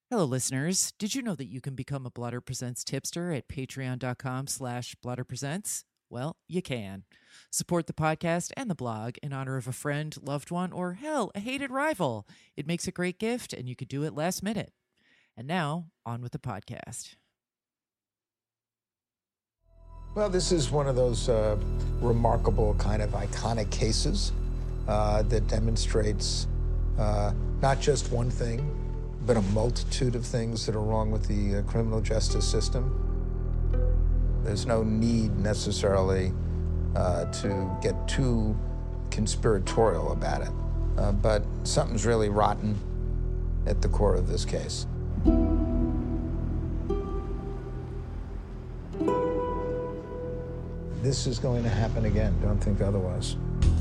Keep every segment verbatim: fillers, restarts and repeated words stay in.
Hello, listeners. Did you know that you can become a Blotter Presents tipster at patreon.com slash Blotter Presents? Well, you can. Support the podcast and the blog in honor of a friend, loved one, or hell, a hated rival. It makes a great gift, and you could do it last minute. And now, on with the podcast. Well, this is one of those uh, remarkable kind of iconic cases uh, that demonstrates uh, not just one thing, but a multitude of things that are wrong with the uh, criminal justice system. There's no need necessarily uh, to get too conspiratorial about it, uh, but something's really rotten at the core of this case. This is going to happen again. Don't think otherwise.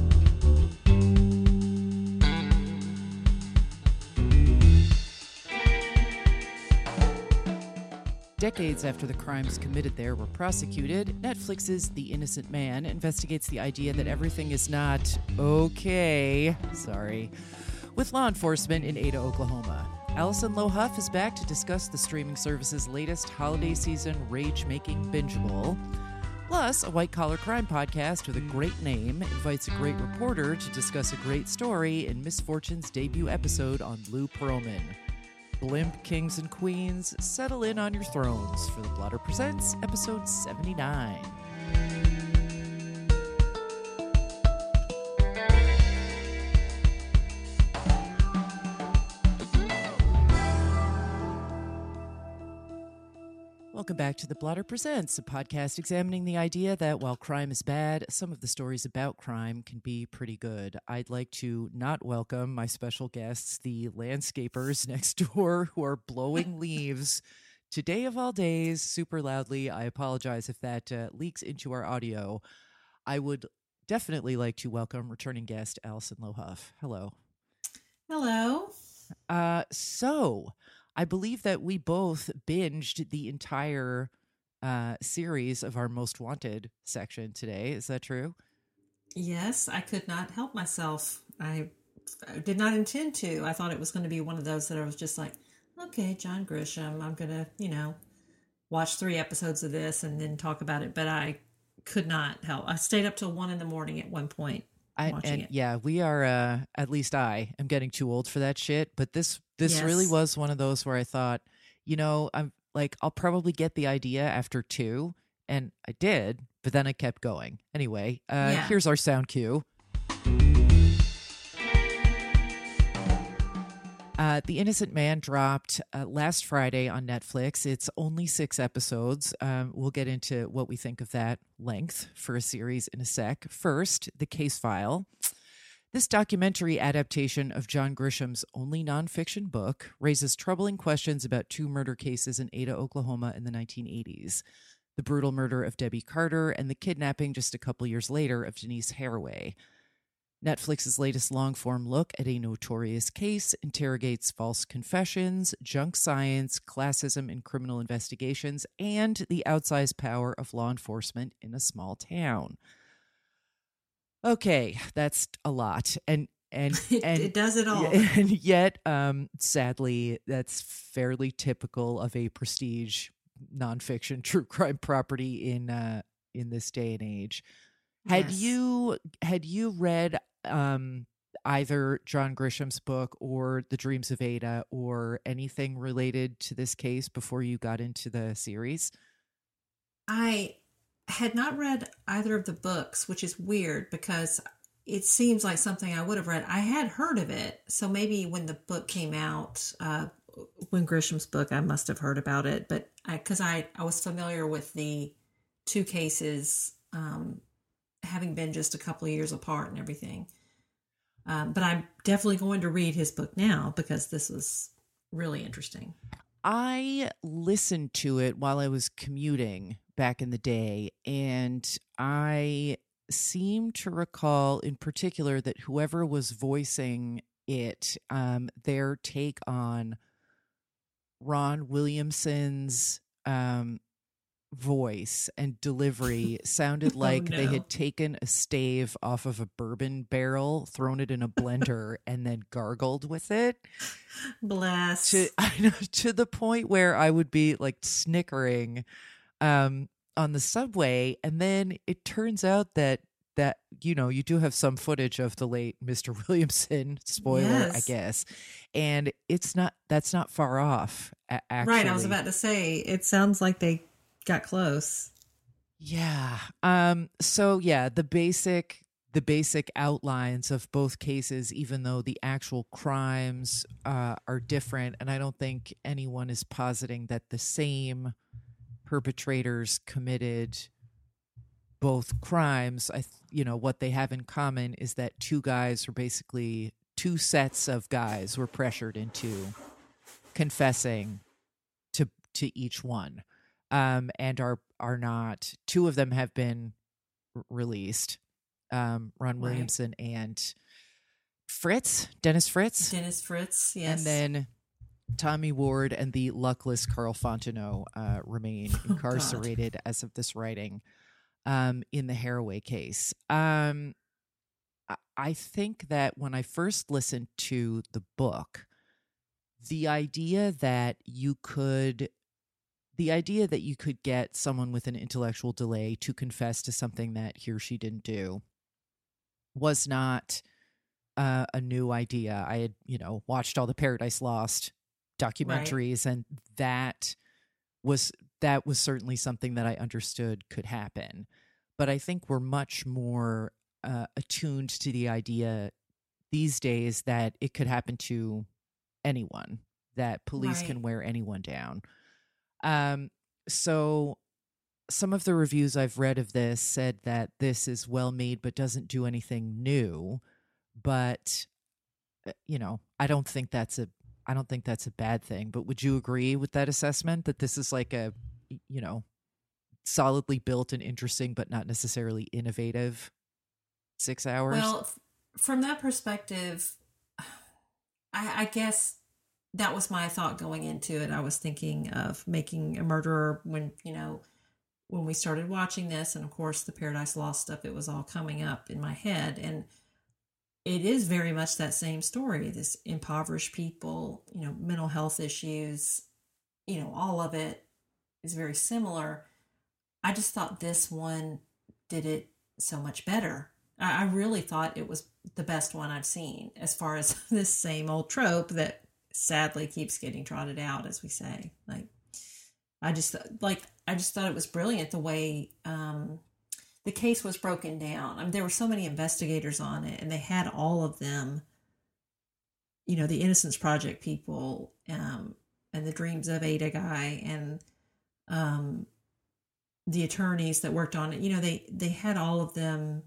Decades after the crimes committed there were prosecuted, Netflix's The Innocent Man investigates the idea that everything is not okay, sorry, with law enforcement in Ada, Oklahoma. Allison Lowe Huff is back to discuss the streaming service's latest holiday season rage-making bingeable. Plus, a white-collar crime podcast with a great name invites a great reporter to discuss a great story in Miss Fortune's debut episode on Lou Pearlman. Blimp kings and queens, settle in on your thrones for the Blotter Presents, episode seventy-nine. Welcome back to The Blotter Presents, a podcast examining the idea that while crime is bad, some of the stories about crime can be pretty good. I'd like to not welcome my special guests, the landscapers next door who are blowing leaves today of all days super loudly. I apologize if that uh, leaks into our audio. I would definitely like to welcome returning guest Allison Lowe Huff. Hello. Hello. Uh, so... I believe that we both binged the entire uh, series of our Most Wanted section today. Is that true? Yes, I could not help myself. I, I did not intend to. I thought it was going to be one of those that I was just like, okay, John Grisham, I'm going to, you know, watch three episodes of this and then talk about it. But I could not help. I stayed up till one in the morning at one point. I, and it. yeah, we are, uh, at least I am getting too old for that shit. But this, this yes. really was one of those where I thought, you know, I'm like, I'll probably get the idea after two. And I did, but then I kept going. Anyway, uh, yeah. Here's our sound cue. Uh, The Innocent Man dropped uh, last Friday on Netflix. It's only six episodes. Um, we'll get into what we think of that length for a series in a sec. First, The Case File. This documentary adaptation of John Grisham's only nonfiction book raises troubling questions about two murder cases in Ada, Oklahoma in the nineteen eighties. The brutal murder of Debbie Carter and the kidnapping just a couple years later of Denise Haraway. Netflix's latest long-form look at a notorious case interrogates false confessions, junk science, classism in criminal investigations, and the outsized power of law enforcement in a small town. Okay, that's a lot. And and, and it does it all. And yet, um, sadly, that's fairly typical of a prestige nonfiction true crime property in uh, in this day and age. Had yes. you had you read um, either John Grisham's book or The Dreams of Ada or anything related to this case before you got into the series? I had not read either of the books, which is weird because it seems like something I would have read. I had heard of it, so maybe when the book came out, uh, when Grisham's book, I must have heard about it. But because I, I, I was familiar with the two cases, um, having been just a couple of years apart and everything. Um, but I'm definitely going to read his book now because this was really interesting. I listened to it while I was commuting back in the day, and I seem to recall in particular that whoever was voicing it, um, their take on Ron Williamson's um, voice and delivery sounded like Oh, no. they had taken a stave off of a bourbon barrel, thrown it in a blender, and then gargled with it. Bless. To I know, to the point where I would be like snickering um, on the subway, and then it turns out that that you know you do have some footage of the late Mister Williamson. Spoiler, Yes. I guess, and it's not that's not far off. a- Actually, Right, I was about to say, it sounds like they got close. Yeah. Um so yeah, the basic the basic outlines of both cases, even though the actual crimes uh are different, and I don't think anyone is positing that the same perpetrators committed both crimes. I th- you know, what they have in common is that two guys were basically two sets of guys were pressured into confessing to to each one. Um, and are are not. Two of them have been r- released. Um, Ron Right. Williamson and Fritz, Dennis Fritz, Dennis Fritz, yes. and then Tommy Ward and the luckless Carl Fontenot uh, remain Oh, God. incarcerated as of this writing um, in the Haraway case. Um, I- I think that when I first listened to the book, the idea that you could the idea that you could get someone with an intellectual delay to confess to something that he or she didn't do was not uh, a new idea. I had, you know, watched all the Paradise Lost documentaries, and that was that was certainly something that I understood could happen. But I think we're much more uh, attuned to the idea these days that it could happen to anyone, that police Right. can wear anyone down. Um, so some of the reviews I've read of this said that this is well made but doesn't do anything new. But uh, you know, I don't think that's a I don't think that's a bad thing. But would you agree with that assessment, that this is like a, you know, solidly built and interesting but not necessarily innovative six hours? Well, f- from that perspective, I, I guess that was my thought going into it. I was thinking of Making a Murderer when, you know, when we started watching this, and of course the Paradise Lost stuff, it was all coming up in my head. And it is very much that same story. This impoverished people, you know, mental health issues, you know, all of it is very similar. I just thought this one did it so much better. I, I really thought it was the best one I've seen, as far as this same old trope that sadly keeps getting trotted out, as we say. Like, I just like I just thought it was brilliant the way um, the case was broken down. I mean, there were so many investigators on it, and they had all of them. You know, the Innocence Project people, um, and the Dreams of Ada guy, and um, the attorneys that worked on it. You know, they they had all of them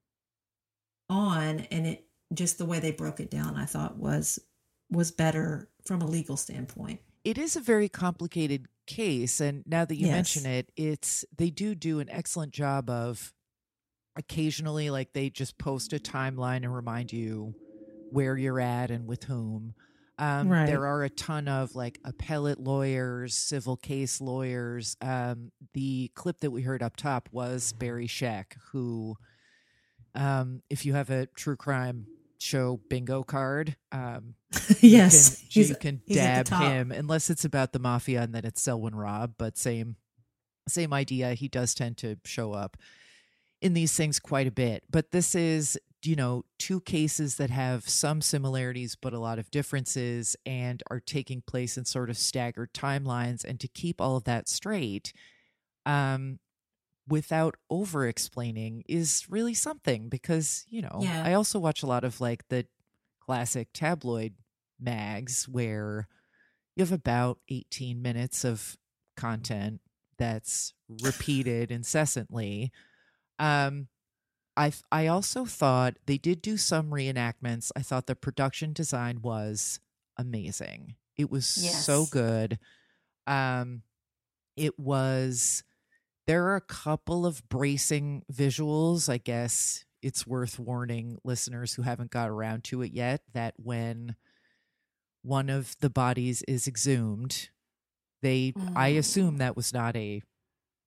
on, and it just the way they broke it down, I thought was was better from a legal standpoint. It is a very complicated case, and now that you Yes. mention it, it's they do do an excellent job of occasionally, like, they just post a timeline and remind you where you're at and with whom. Um, Right. There are a ton of like appellate lawyers, civil case lawyers. Um, the clip that we heard up top was Barry Scheck, who, um, if you have a true crime show bingo card, um, Yes, you can, he's- you can he's at dab the top. him, unless it's about the mafia and then it's Selwyn Robb. But same same idea. He does tend to show up in these things quite a bit. But this is, you know, two cases that have some similarities but a lot of differences, and are taking place in sort of staggered timelines. And to keep all of that straight, um, without over explaining is really something, because, you know, Yeah. I also watch a lot of like the classic tabloid mags where you have about eighteen minutes of content that's repeated incessantly. Um, I I also thought they did do some reenactments. I thought the production design was amazing. It was Yes. so good. Um, it was. There are a couple of bracing visuals. I guess it's worth warning listeners who haven't got around to it yet that when one of the bodies is exhumed, they I Mm. assume that was not a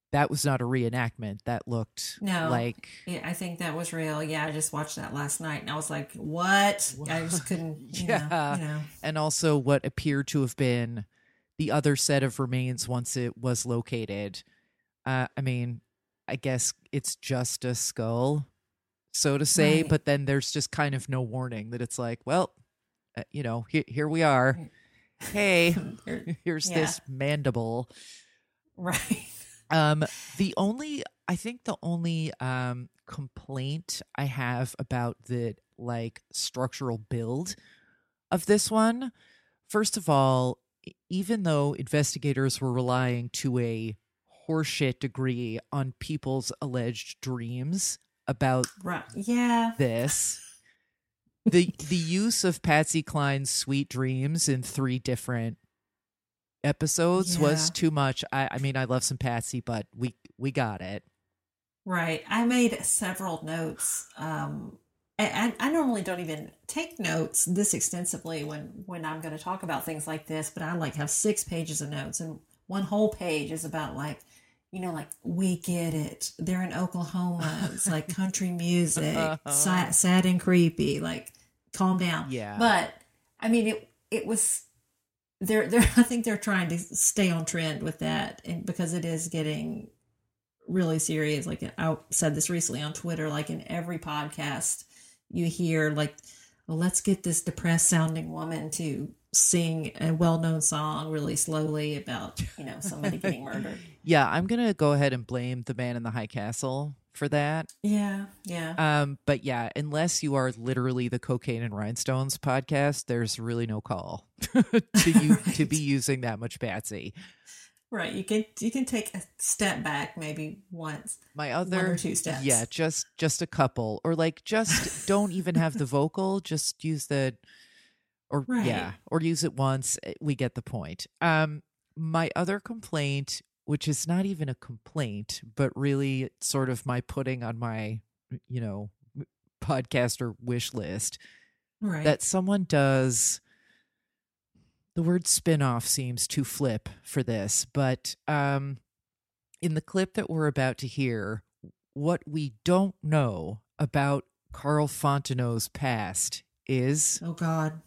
that was not a reenactment. That looked No, like yeah, I think that was real. Yeah, I just watched that last night, and I was like, "What?" I just couldn't. You yeah, know, you know. And also what appeared to have been the other set of remains once it was located. Uh, I mean, I guess it's just a skull, so to say, Right. but then there's just kind of no warning that it's like, well, uh, you know, here, here we are. Hey, here's Yeah. this mandible. Right. Um, the only, I think the only um, complaint I have about the like structural build of this one, first of all, e- even though investigators were relying to a horseshit degree on people's alleged dreams about Right. Yeah. this, the the use of Patsy Cline's sweet dreams in three different episodes was Yeah. too much. I, I mean, I love some Patsy, but we we got it. Right. I made several notes. Um, and I, I normally don't even take notes this extensively when, when I'm going to talk about things like this, but I like have six pages of notes, and one whole page is about like, you know, like, we get it. They're in Oklahoma. It's like country music, sad, sad and creepy. Like, calm down. Yeah. But I mean, it it was. They're they're. I think they're trying to stay on trend with that, and because it is getting really serious. Like, I said this recently on Twitter. Like, in every podcast, you hear like, well, let's get this depressed sounding woman to sing a well-known song really slowly about, you know, somebody getting murdered. Yeah, I'm gonna go ahead and blame The Man in the High Castle for that. Yeah, yeah. Um, but yeah, unless you are literally the Cocaine and Rhinestones podcast, there's really no call to you Right. to be using that much Patsy. Right. You can you can take a step back maybe once. My One other or two steps. yeah, just just a couple, or like just don't even have the vocal, just use the or Right. yeah, or use it once. We get the point. Um, my other complaint, which is not even a complaint, but really sort of my putting on my, you know, podcaster wish list, Right. that someone does. The word spin-off seems too flip for this, but um, in the clip that we're about to hear, what we don't know about Carl Fontenot's past is Oh God.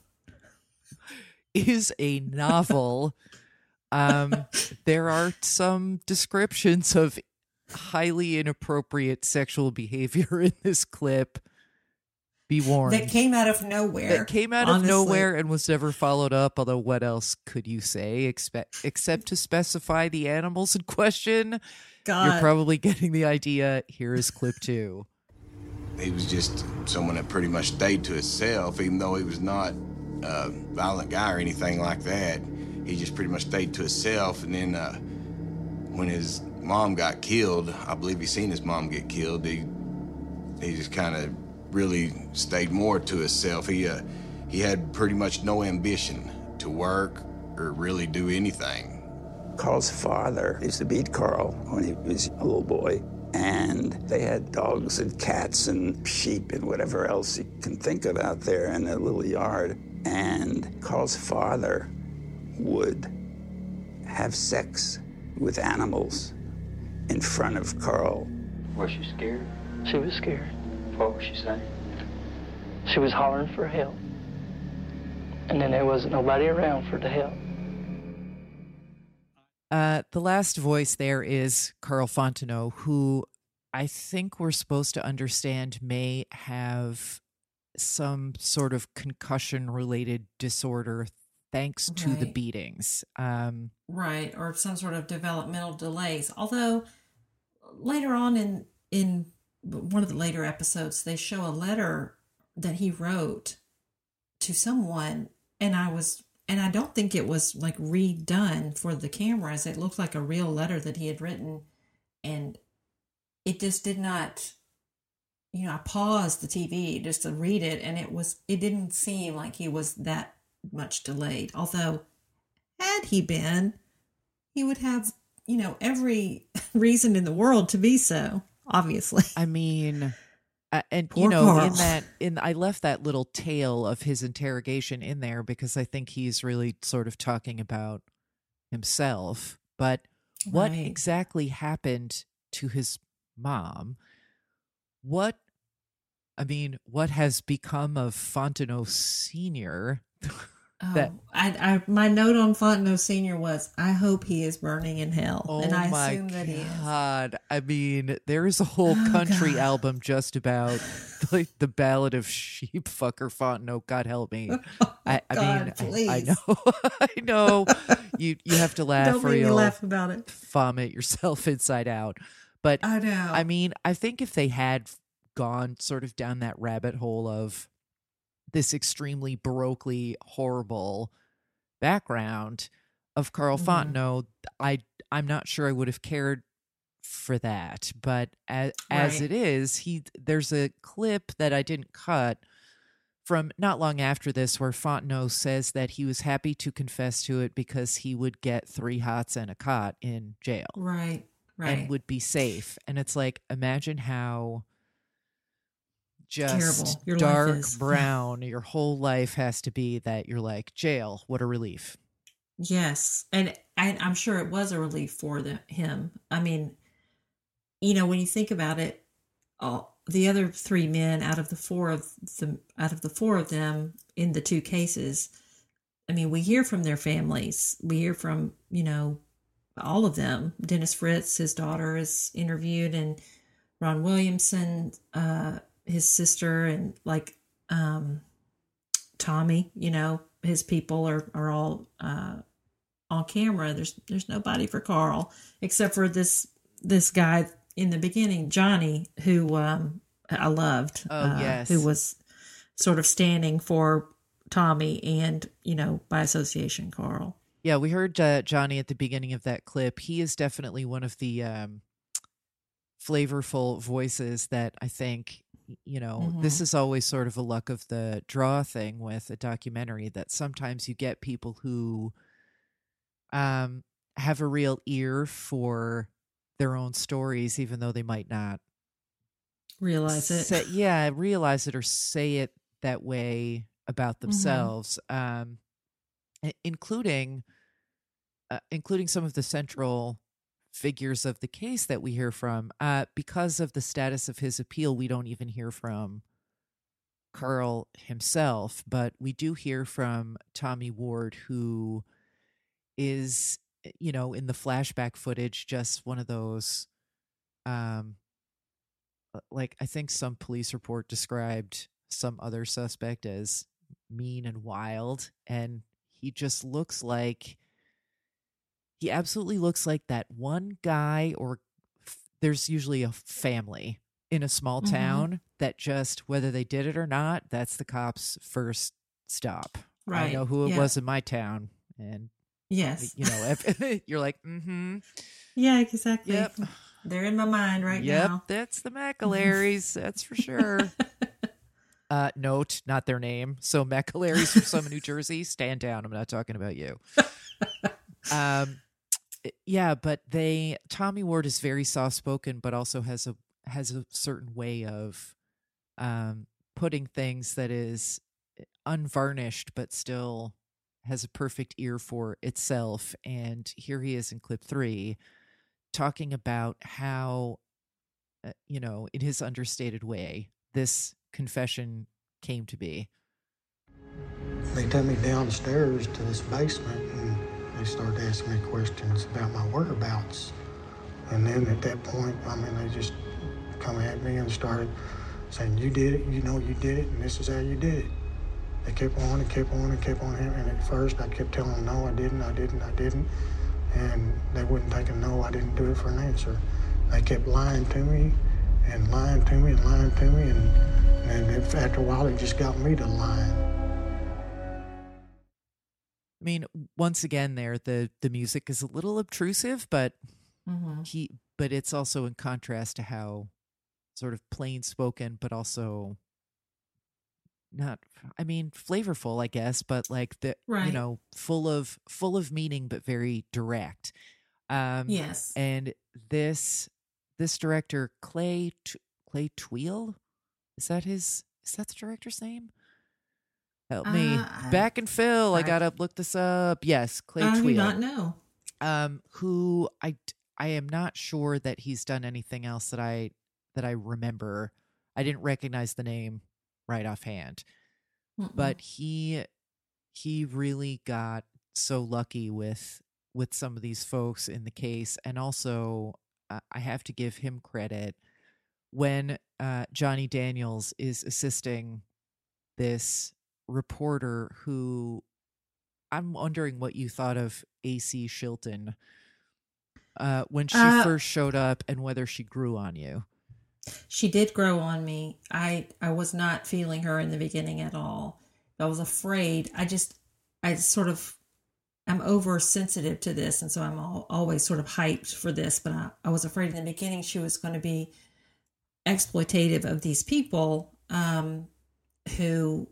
is a novel. um, there are some descriptions of highly inappropriate sexual behavior in this clip. Be warned. That came out of nowhere. That came out honestly. of nowhere and was never followed up. Although, what else could you say except, except to specify the animals in question? God. You're probably getting the idea. Here is clip two. He was just someone that pretty much stayed to himself, even though he was not a violent guy or anything like that. He just pretty much stayed to himself. And then uh, when his mom got killed, I believe he seen his mom get killed, he, he just kind of really stayed more to himself. He uh, he had pretty much no ambition to work or really do anything. Carl's father used to beat Carl when he was a little boy, and they had dogs and cats and sheep and whatever else you can think of out there in a little yard. And Carl's father would have sex with animals in front of Carl. Was she scared? She was scared. What was she saying? She was hollering for help. And then there wasn't nobody around for the help. Uh, the last voice there is Carl Fontenot, who I think we're supposed to understand may have some sort of concussion-related disorder thanks to the Right. beatings. Um, Right, or some sort of developmental delays. Although later on in in one of the later episodes, they show a letter that he wrote to someone, and I was and I don't think it was like redone for the cameras. It looked like a real letter that he had written, and it just did not. You know, I paused the T V just to read it, and it was it didn't seem like he was that much delayed. Although, had he been, he would have, you know, every reason in the world to be so, obviously. I mean, uh, and you Poor know, Carl. in that, in I left that little tale of his interrogation in there because I think he's really sort of talking about himself. But What Right. exactly happened to his mom? What, I mean, what has become of Fontenot Senior? Oh, that I, I, my note on Fontenot Senior was, I hope he is burning in hell. Oh and I my assume that he is. God. I mean, there is a whole Oh, country God. album just about like the Ballad of Sheep Fucker Fontenot. God help me. Oh, I, I God, mean, please. I, I know, I know. You you have to laugh Don't or make me you'll laugh about it. vomit yourself inside out. But I know. I mean, I think if they had gone sort of down that rabbit hole of this extremely baroquely horrible background of Carl Mhm. Fontenot, I I'm not sure I would have cared for that. But as, as Right. it is, he there's a clip that I didn't cut from not long after this where Fontenot says that he was happy to confess to it because he would get three hots and a cot in jail Right. Right. and would be safe. And it's like, imagine how just Terrible your life dark is. brown your whole life has to be, that you're like, jail, what a relief. Yes, and I, I'm sure it was a relief for the, him. I mean, you know, when you think about it, all the other three men out of the four of the out of the four of them in the two cases, I mean, we hear from their families. We hear from, you know, all of them. Dennis Fritz, his daughter, is interviewed, and Ron Williamson, uh, his sister, and like um, Tommy. You know, his people are are all uh, on camera. There's there's nobody for Carl except for this this guy in the beginning, Johnny, who um, I loved. Oh, uh, yes. who was sort of standing for Tommy and, you know, by association, Carl. Yeah, we heard uh, Johnny at the beginning of that clip. He is definitely one of the um, flavorful voices that I think, you know, Mhm. this is always sort of a luck of the draw thing with a documentary, that sometimes you get people who um, have a real ear for their own stories, even though they might not Realize it. say, yeah, realize it or say it that way about themselves, um, i- including uh, including some of the central figures of the case that we hear from. Uh, because of the status of his appeal, we don't even hear from Carl himself, but we do hear from Tommy Ward, who is, you know, in the flashback footage, just one of those, um, like, I think some police report described some other suspect as mean and wild, and he just looks like, he absolutely looks like that one guy, or f- there's usually a family in a small Mhm. town that just, whether they did it or not, that's the cops' first stop. I Right. know who it Yeah. was in my town, and Yes. you know, if, you're like, mm-hmm, Yeah, exactly. yep, They're in my mind right yep, now. that's the McAlarys, that's for sure. Uh, note, not their name. So McAlarys from some New Jersey, stand down. I'm not talking about you. Um, yeah, but they, Tommy Ward is very soft spoken, but also has a has a certain way of um putting things that is unvarnished, but still has a perfect ear for itself. And here he is in clip three, talking about how, uh, you know, in his understated way, this confession came to be. They took me downstairs to this basement and they started asking me questions about my whereabouts. And then at that point, I mean, they just come at me and started saying, you did it, you know you did it, and this is how you did it. They kept on and kept on and kept on. And at first, I kept telling them, no, I didn't, I didn't, I didn't. And they wouldn't take a no, I didn't do it for an answer. They kept lying to me and lying to me and lying to me. And, and if, after a while, it just got me to lying. I mean, once again, there the the music is a little obtrusive, but Mm-hmm. he, but it's also in contrast to how sort of plain spoken, but also not, I mean, flavorful, I guess, but like the, you Right. know, full of full of meaning, but very direct. Um, Yes. And this this director, Clay T- Clay Tweel, is that his? Is that the director's name? Help me. Uh, I- Back and Phil. I, I- gotta look this up. Yes, Clay I do Tweel. not know. um, who I I am not sure that he's done anything else that I that I remember. I didn't recognize the name right offhand, Mm-mm. but he he really got so lucky with with some of these folks in the case, and also uh, I have to give him credit when uh, Johnny Daniels is assisting this reporter who I'm wondering what you thought of A C Shilton uh, when she Uh, first showed up and whether she grew on you. She did grow on me. I I was not feeling her in the beginning at all. I was afraid. I just I sort of I'm oversensitive to this, and so I'm all, always sort of hyped for this. But I, I was afraid in the beginning she was going to be exploitative of these people um, who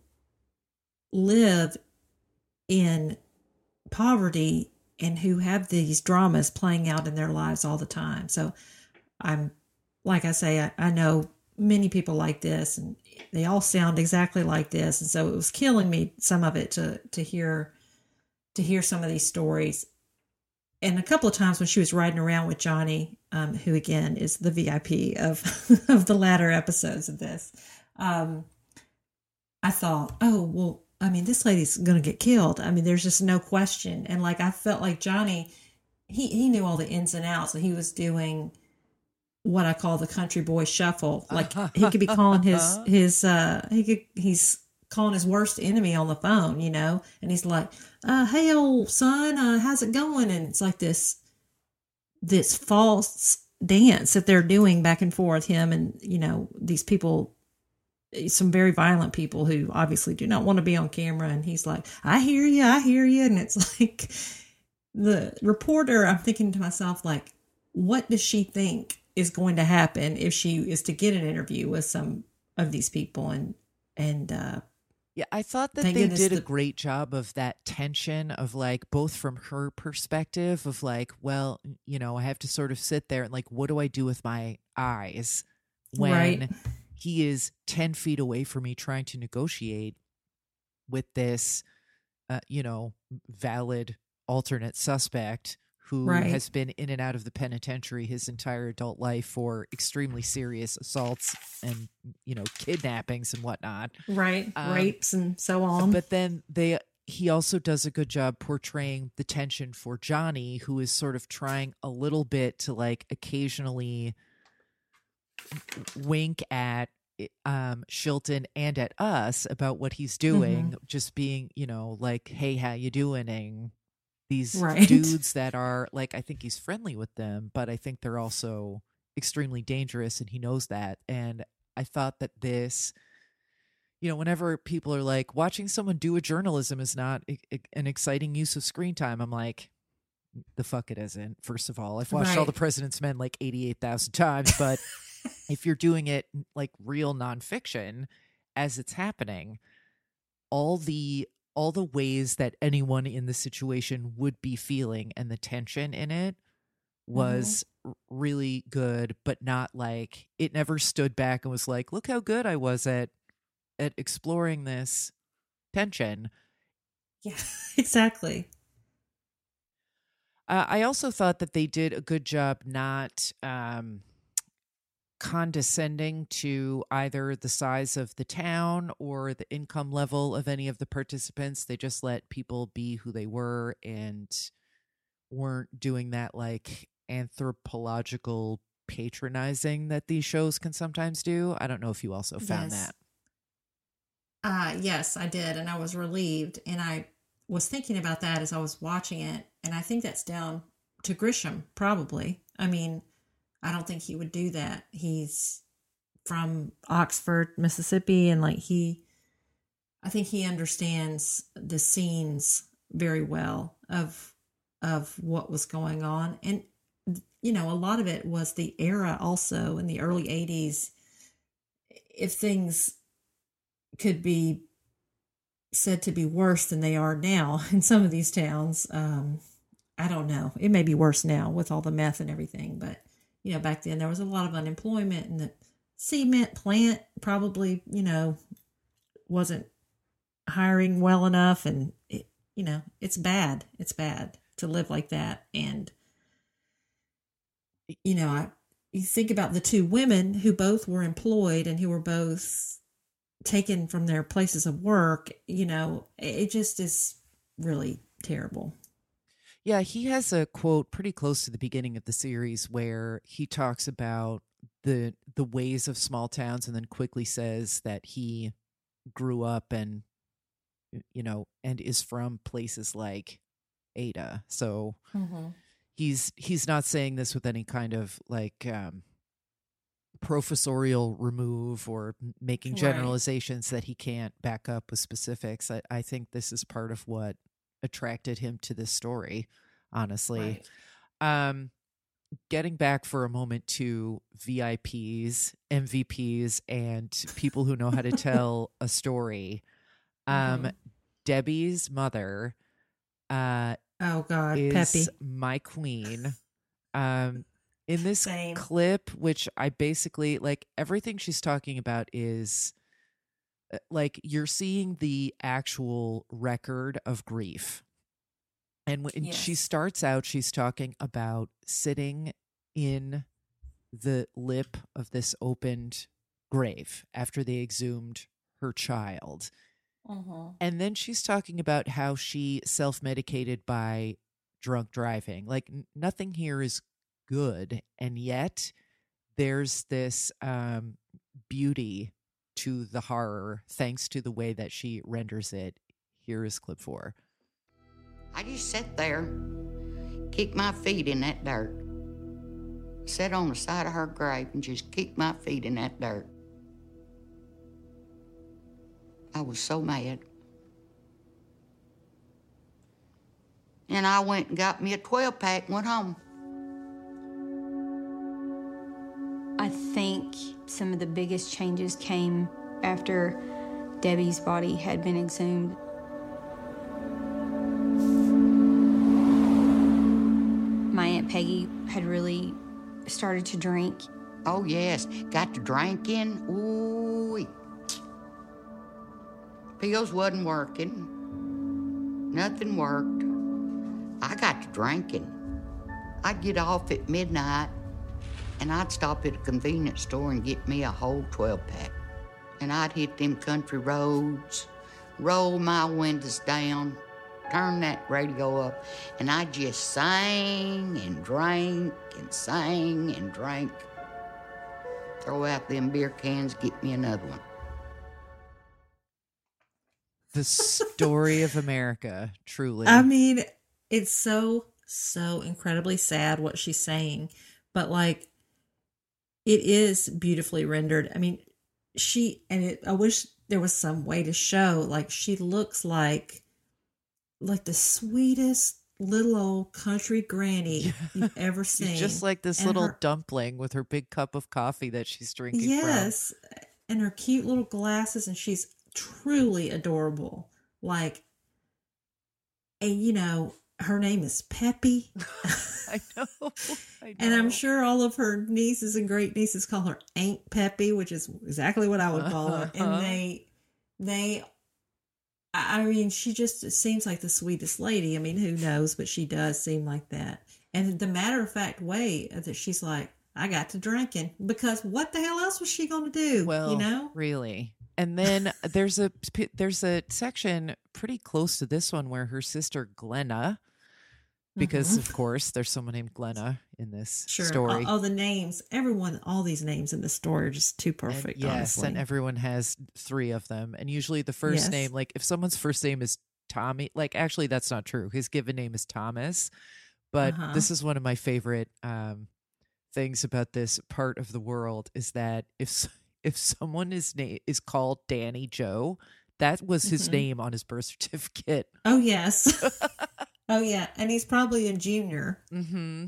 live in poverty and who have these dramas playing out in their lives all the time. So I'm, like I say, I, I know many people like this, and they all sound exactly like this. And so it was killing me, some of it, to to hear to hear some of these stories. And a couple of times when she was riding around with Johnny, um, who again is the V I P of of the latter episodes of this, um, I thought, oh well, I mean, this lady's going to get killed. I mean, there's just no question. And like I felt like Johnny, he he knew all the ins and outs, and he was doing what I call the country boy shuffle. Like he could be calling his his uh he could he's calling his worst enemy on the phone, you know, and he's like, uh, hey old son, uh, how's it going? And it's like this this false dance that they're doing back and forth, him and, you know, these people, some very violent people who obviously do not want to be on camera. And he's like, I hear you, I hear you. And it's like the reporter, I'm thinking to myself, like, what does she think is going to happen if she is to get an interview with some of these people? And, and, uh, Yeah, I thought that they did a great job of that tension of like both from her perspective of like, well, you know, I have to sort of sit there and like, what do I do with my eyes when right. he is ten feet away from me trying to negotiate with this, uh, you know, valid alternate suspect who right. has been in and out of the penitentiary his entire adult life for extremely serious assaults and, you know, kidnappings and whatnot. Right. Um, Rapes and so on. But then they, he also does a good job portraying the tension for Johnny, who is sort of trying a little bit to like occasionally wink at um, Shilton and at us about what he's doing, mm-hmm. just being, you know, like, hey, how you doing? And these right. dudes that are like, I think he's friendly with them, but I think they're also extremely dangerous, and he knows that. And I thought that this, you know, whenever people are like, watching someone do a journalism is not a, a, an exciting use of screen time, I'm like, the fuck it isn't. First of all, I've watched right. All the President's Men like eighty-eight thousand times, but if you're doing it like real nonfiction as it's happening, all the all the ways that anyone in the situation would be feeling and the tension in it was mm-hmm. really good, but not like, it never stood back and was like, look how good I was at at exploring this tension. Yeah, exactly. Uh, I also thought that they did a good job not um, condescending to either the size of the town or the income level of any of the participants. They just let people be who they were and weren't doing that like anthropological patronizing that these shows can sometimes do. I don't know if you also found yes. that. Uh, yes, I did. And I was relieved. And I was thinking about that as I was watching it. And I think that's down to Grisham, probably. I mean, I don't think he would do that. He's from Oxford, Mississippi. And like he, I think he understands the scenes very well of, of what was going on. And, you know, a lot of it was the era also in the early eighties. If things could be said to be worse than they are now in some of these towns. Um, I don't know. It may be worse now with all the meth and everything, but you know, back then there was a lot of unemployment, and the cement plant probably, you know, wasn't hiring well enough, and it, you know, it's bad. It's bad. to live like that. And, you know, I, you think about the two women who both were employed and who were both taken from their places of work, you know, it just is really terrible. Yeah, he has a quote pretty close to the beginning of the series where he talks about the the ways of small towns and then quickly says that he grew up and, you know, and is from places like Ada. So mm-hmm. he's he's not saying this with any kind of like um, professorial remove or making generalizations right. that he can't back up with specifics. I, I think this is part of what attracted him to this story, honestly. Right. Um, getting back for a moment to V I Ps, M V Ps, and people who know how to tell a story. Um, mm-hmm. Debbie's mother, uh, oh God, is Peppy, my queen. Um, in this Same. clip, which I basically like, everything she's talking about is like you're seeing the actual record of grief. And when yes. she starts out, she's talking about sitting in the lip of this opened grave after they exhumed her child. Uh-huh. And then she's talking about how she self-medicated by drunk driving. Like n- nothing here is good. And yet there's this um, beauty to the horror thanks to the way that she renders it. Here is clip four. I just sat there, kicked my feet in that dirt. Sat on the side of her grave and just kicked my feet in that dirt. I was so mad. And I went and got me a twelve pack and went home. I think some of the biggest changes came after Debbie's body had been exhumed. My Aunt Peggy had really started to drink. Oh, yes. Got to drinking. Ooh. Pills wasn't working. Nothing worked. I got to drinking. I'd get off at midnight, and I'd stop at a convenience store and get me a whole twelve pack. And I'd hit them country roads, roll my windows down, turn that radio up, and I just sang and drank and sang and drank. Throw out them beer cans, get me another one. The story of America, truly. I mean, it's so, so incredibly sad what she's saying, but like, it is beautifully rendered. I mean, she, and it, I wish there was some way to show, like, she looks like, like the sweetest little old country granny you've ever seen. Just like this and little her, dumpling with her big cup of coffee that she's drinking yes, from. And her cute little glasses, and she's truly adorable. Like, and you know, her name is Peppy. I know, I know. And I'm sure all of her nieces and great nieces call her Aunt Peppy, which is exactly what I would call her. Uh-huh. And they, they, I mean, she just seems like the sweetest lady. I mean, who knows, but she does seem like that. And the matter of fact way that she's like, I got to drinking, because what the hell else was she going to do? Well, you know, really. And then there's a there's a section pretty close to this one where her sister Glenna, because mm-hmm. of course there's someone named Glenna in this sure. story. All, all the names, everyone, all these names in the story are just too perfect. And yes, honestly. And everyone has three of them. And usually the first yes. name, like if someone's first name is Tommy, like actually that's not true. His given name is Thomas. But uh-huh. this is one of my favorite um, things about this part of the world is that if if someone is na- is called Danny Joe, that was his mm-hmm. name on his birth certificate. Oh, yes. Oh, yeah. And he's probably a junior. Mm-hmm.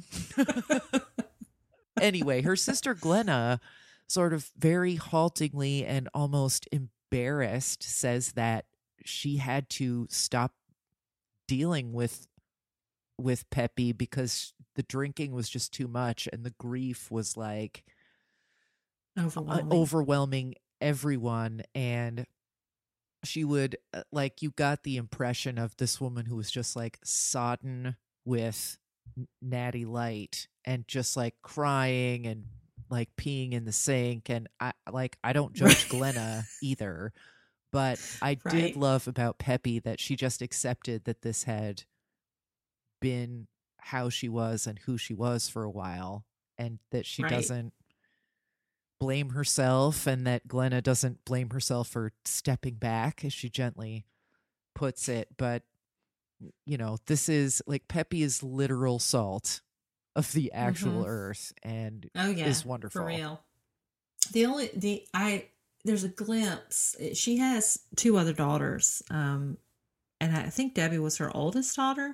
Anyway, her sister Glenna sort of very haltingly and almost embarrassed says that she had to stop dealing with with Peppy because the drinking was just too much and the grief was like overwhelming, uh, overwhelming everyone. And she would uh, like, you got the impression of this woman who was just like sodden with Natty Light and just like crying and like peeing in the sink. And I like, I don't judge Glenna either, but I Right. did love about Peppy that she just accepted that this had been how she was and who she was for a while, and that she Right. doesn't blame herself, and that Glenna doesn't blame herself for stepping back, as she gently puts it. But you know, this is like Peppy is literal salt of the actual Mhm. earth, and Oh yeah, is wonderful. for real. The only the I there's a glimpse. She has two other daughters, um, and I think Debbie was her oldest daughter.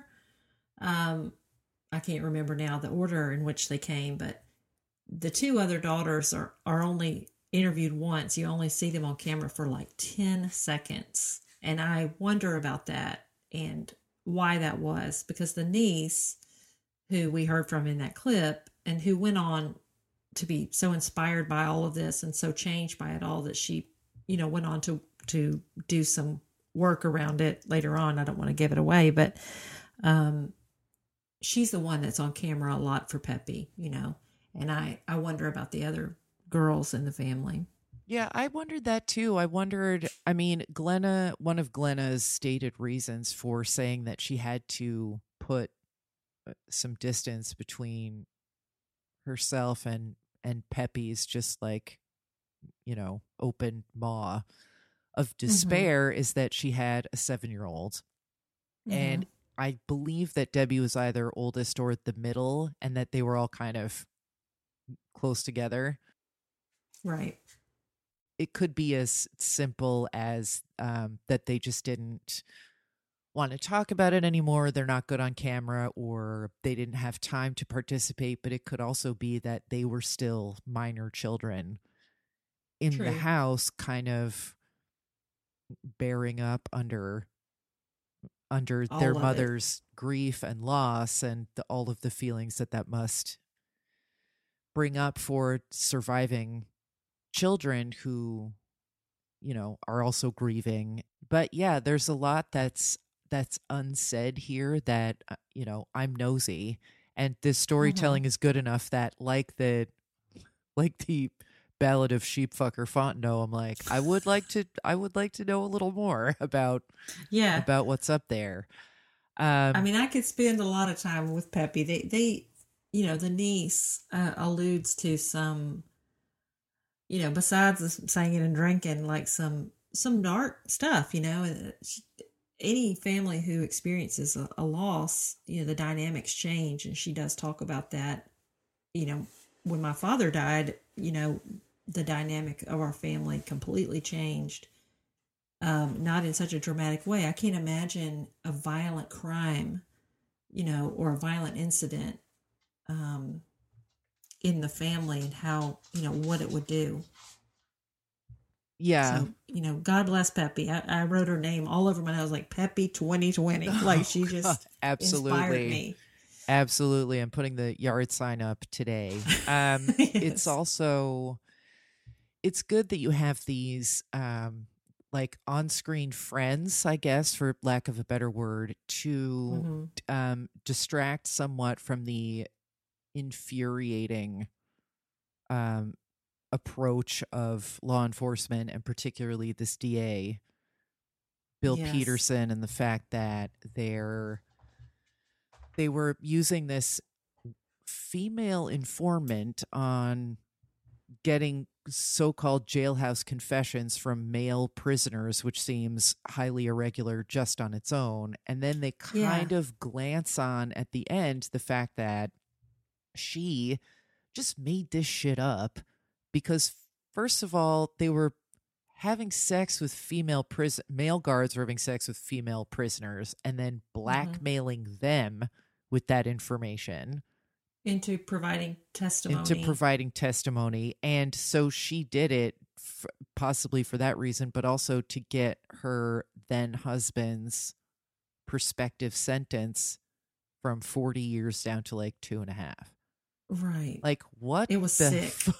Um, I can't remember now the order in which they came, but the two other daughters are are only interviewed once. You only see them on camera for like ten seconds, and I wonder about that and why that was, because the niece who we heard from in that clip and who went on to be so inspired by all of this and so changed by it all that she, you know, went on to to do some work around it later on. I don't want to give it away, but um she's the one that's on camera a lot for Peppy, you know. And I I wonder about the other girls in the family. Yeah, I wondered that too. I wondered, I mean, Glenna, one of Glenna's stated reasons for saying that she had to put uh, some distance between herself and and Peppy's just like, you know, open maw of despair is that she had a seven-year-old. And I believe that Debbie was either oldest or the middle, and that they were all kind of close together. Right. It could be as simple as um, that they just didn't want to talk about it anymore. They're not good on camera, or they didn't have time to participate. But it could also be that they were still minor children in True. the house, kind of bearing up under under All their of it. mother's grief and loss, and the, all of the feelings that that must bring up for surviving children who, you know, are also grieving. But yeah, there's a lot that's that's unsaid here that, uh, you know, I'm nosy, and this storytelling is good enough that like the like the Ballad of Sheepfucker Fontenot, I'm like, I would like to I would like to know a little more about Yeah. about what's up there. Um I mean, I could spend a lot of time with Peppy. They, they, you know, the niece uh, alludes to some, you know, besides the singing and drinking, like some some dark stuff. You know, And she- any family who experiences a, a loss, you know, the dynamics change, and she does talk about that. You know, when my father died, you know, the dynamic of our family completely changed. Um, not in such a dramatic way. I can't imagine a violent crime, you know, or a violent incident um, in the family, and how, you know, what it would do. yeah. So, you know, God bless Peppy. I, I wrote her name all over my nose, like Peppy twenty twenty. Like she just Absolutely. inspired me. Absolutely. I'm putting the yard sign up today. Um, Yes. It's also, it's good that you have these um, like on-screen friends, I guess, for lack of a better word, to Mhm. um, distract somewhat from the infuriating um, approach of law enforcement, and particularly this D A, Bill Yes. Peterson, and the fact that they're they were using this female informant on getting so-called jailhouse confessions from male prisoners, which seems highly irregular just on its own. And then they kind Yeah. of glance on at the end the fact that she just made this shit up because, first of all, they were having sex with female prison male guards were having sex with female prisoners, and then blackmailing them with that information Into providing testimony. into providing testimony. And so she did it f- possibly for that reason, but also to get her then husband's prospective sentence from forty years down to like two and a half. Right. Like, what It was the sick. f-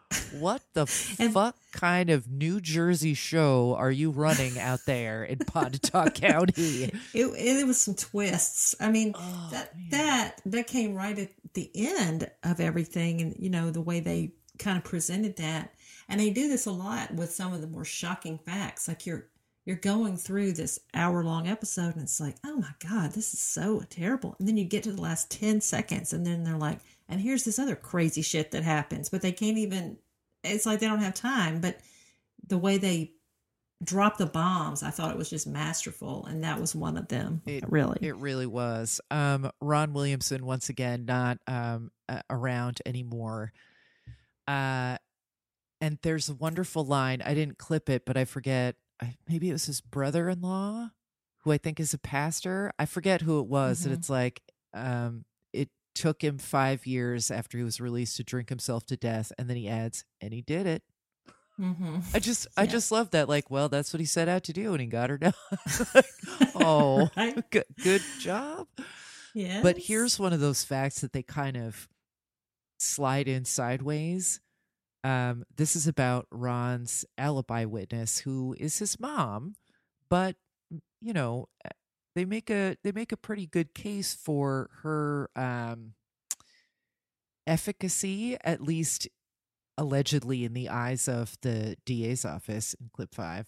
what the fuck kind of New Jersey show are you running out there in Pontotoc County? It, it was some twists. I mean, Oh, that man. that that came right at the end of everything, and you know the way they kind of presented that. And they do this a lot with some of the more shocking facts. Like you're you're going through this hour long episode, and it's like, oh my god, this is so terrible. And then you get to the last ten seconds, and then they're like, and here's this other crazy shit that happens, but they can't even. It's like they don't have time. But the way they drop the bombs, I thought it was just masterful, and that was one of them. It really, it really was. Um, Ron Williamson once again not um uh, around anymore. Uh, and there's a wonderful line. I didn't clip it, but I forget. I, maybe it was his brother-in-law, who I think is a pastor. I forget who it was. Mm-hmm. And it's like, um, it took him five years after he was released to drink himself to death, and then he adds, and he did it. Mm-hmm. I just, I Yeah. just love that. Like, well, that's what he set out to do, and he got her done. Like, oh, Right? good, good job. Yes. But here's one of those facts that they kind of slide in sideways. Um, this is about Ron's alibi witness, who is his mom, but you know, they make a they make a pretty good case for her um, efficacy, at least allegedly in the eyes of the D A's office in clip five.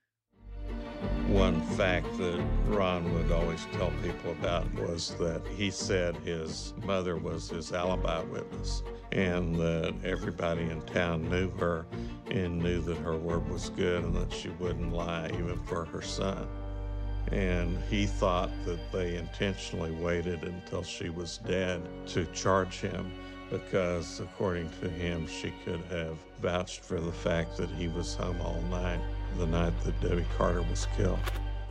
One fact that Ron would always tell people about was that he said his mother was his alibi witness, and that everybody in town knew her and knew that her word was good and that she wouldn't lie even for her son. And he thought that they intentionally waited until she was dead to charge him because, according to him, she could have vouched for the fact that he was home all night the night that Debbie Carter was killed.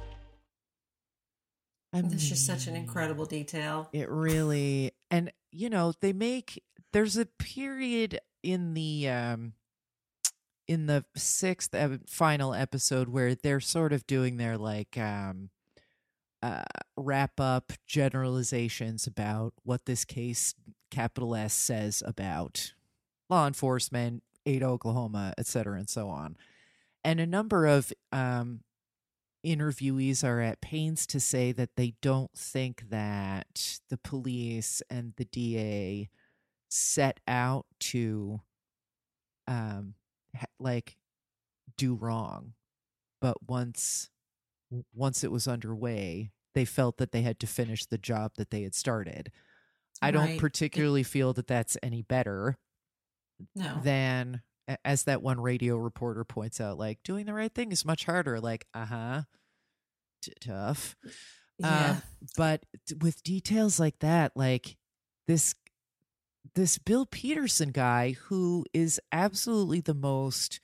I That's just mean, such an incredible detail. It really, and you know, they make, there's a period in the um in the sixth ep- final episode where they're sort of doing their like um uh wrap up generalizations about what this case, capital S, says about law enforcement, Ada, Oklahoma, et cetera, and so on. And a number of um interviewees are at pains to say that they don't think that the police and the D A set out to um ha- like do wrong, but once once it was underway, they felt that they had to finish the job that they had started. I don't Right. particularly feel that that's any better No. than, a- as that one radio reporter points out, like doing the right thing is much harder. Like, uh-huh, T- tough. Yeah. Um, but t- with details like that, like this, this Bill Peterson guy, who is absolutely the most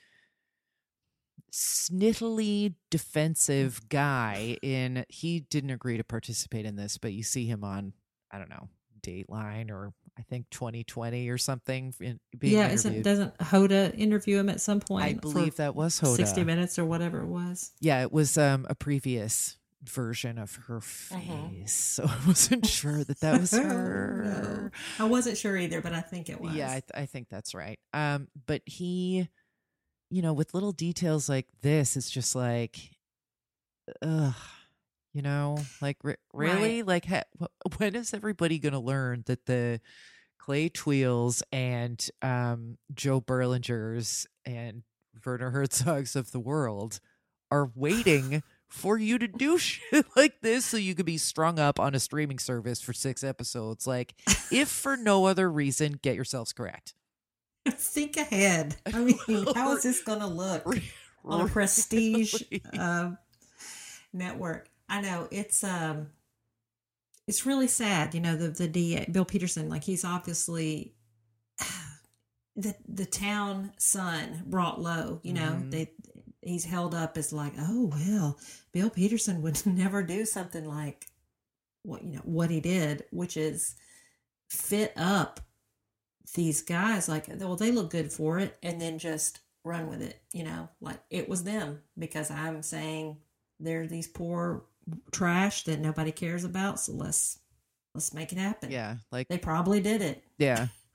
snittily defensive guy in, he didn't agree to participate in this, but you see him on, I don't know, Dateline or I think twenty twenty or something. In, being yeah, isn't, interviewed. doesn't Hoda interview him at some point? I believe for that was Hoda. sixty minutes or whatever it was. Yeah, it was um, a previous version of her face, so I wasn't sure that that was her. No. I wasn't sure either, but I think it was. Yeah, I, th- I think that's right. Um, but he, you know, with little details like this, it's just like, ugh, you know, like re- really, Right. like ha- wh- when is everybody going to learn that the Clay Tweels and um, Joe Berlingers and Werner Herzogs of the world are waiting for you to do shit like this so you could be strung up on a streaming service for six episodes? Like, if for no other reason, get yourselves correct. Think ahead. I mean, how is this going to look on a prestige um, network? I know it's um, it's really sad. You know, the the D A, Bill Peterson, like he's obviously the the town son brought low. You know, Mhm. they he's held up as like, oh well, Bill Peterson would never do something like what you know what he did, which is fit up these guys like, well, they look good for it, and then just run with it, you know, like it was them, because I'm saying they're these poor trash that nobody cares about, so let's let's make it happen. Yeah, like They probably did it. yeah.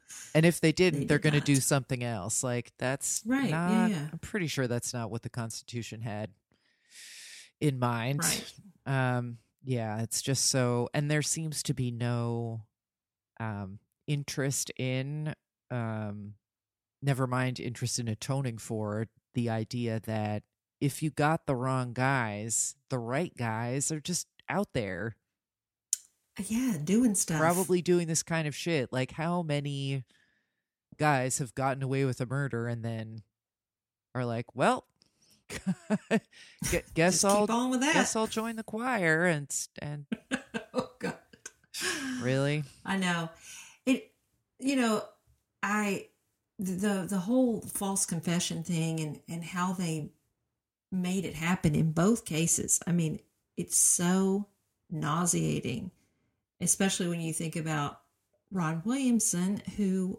And if they didn't, They they're did going to do not. something else. Like that's Right, yeah, not, yeah. I'm pretty sure that's not what the Constitution had in mind. Right. Um, yeah, it's just so, and there seems to be no um, interest in, um, never mind interest in atoning for the idea that if you got the wrong guys, the right guys are just out there Yeah, doing stuff. probably doing this kind of shit. Like how many guys have gotten away with a murder and then are like, well, gu- guess Just I'll keep on with that. guess I'll join the choir and s- and Oh God. really. I know. It you know, I the the whole false confession thing and and how they made it happen in both cases. I mean, it's so nauseating, especially when you think about Ron Williamson, who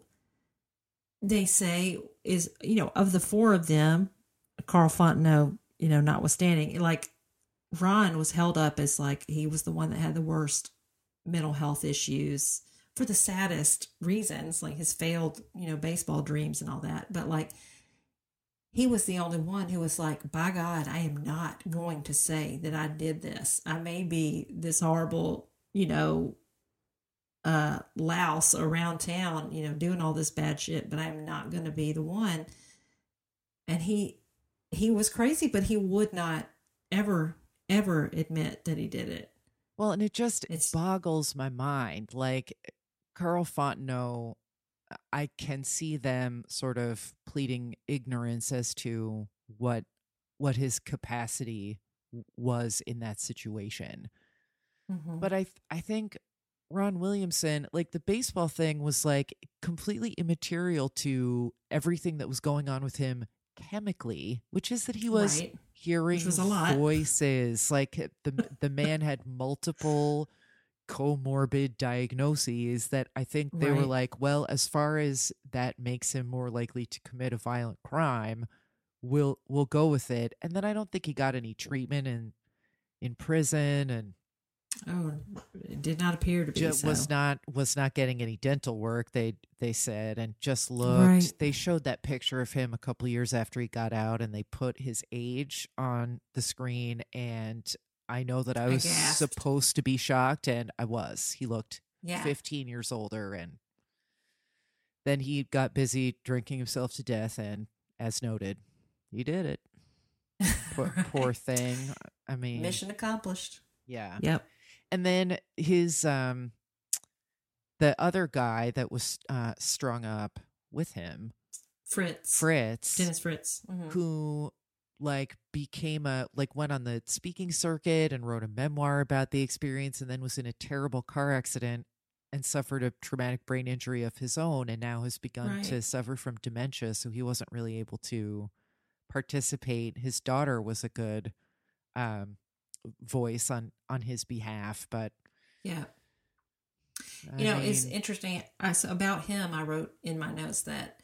they say is, you know, of the four of them, Carl Fontenot, you know, notwithstanding, like Ron was held up as like he was the one that had the worst mental health issues for the saddest reasons, like his failed, you know, baseball dreams and all that. But like, he was the only one who was like, by God, I am not going to say that I did this. I may be this horrible, you know, uh, louse around town, you know, doing all this bad shit, but I'm not going to be the one. And he, he was crazy, but he would not ever, ever admit that he did it. Well, and it just It's- boggles my mind. Like Carl Fontenot, I can see them sort of pleading ignorance as to what what his capacity w- was in that situation. Mhm. But I th- I think Ron Williamson, like the baseball thing was like completely immaterial to everything that was going on with him chemically, which is that he was Right. hearing was a lot. voices. Like the the man had multiple comorbid diagnoses that I think they were Right. like, well, as far as that makes him more likely to commit a violent crime, we'll we'll go with it. And then I don't think he got any treatment in in prison and Oh, it did not appear to be ju- so. was not was not getting any dental work, they they said, and just looked. Right. They showed that picture of him a couple years after he got out, and they put his age on the screen, and I know that I I was gasped. supposed to be shocked, and I was. He looked Yeah. fifteen years older, and then he got busy drinking himself to death, and as noted, he did it. Poor, poor Right. thing. I mean, Mission accomplished. yeah. Yep. And then his um the other guy that was uh strung up with him, Fritz. Fritz, Dennis Fritz. Mhm. who like became a like went on the speaking circuit and wrote a memoir about the experience, and then was in a terrible car accident and suffered a traumatic brain injury of his own, and now has begun Right. to suffer from dementia, so he wasn't really able to participate. His daughter was a good um voice on on his behalf, but Yeah. I You know, it's mean, interesting. I, so about him, I wrote in my notes that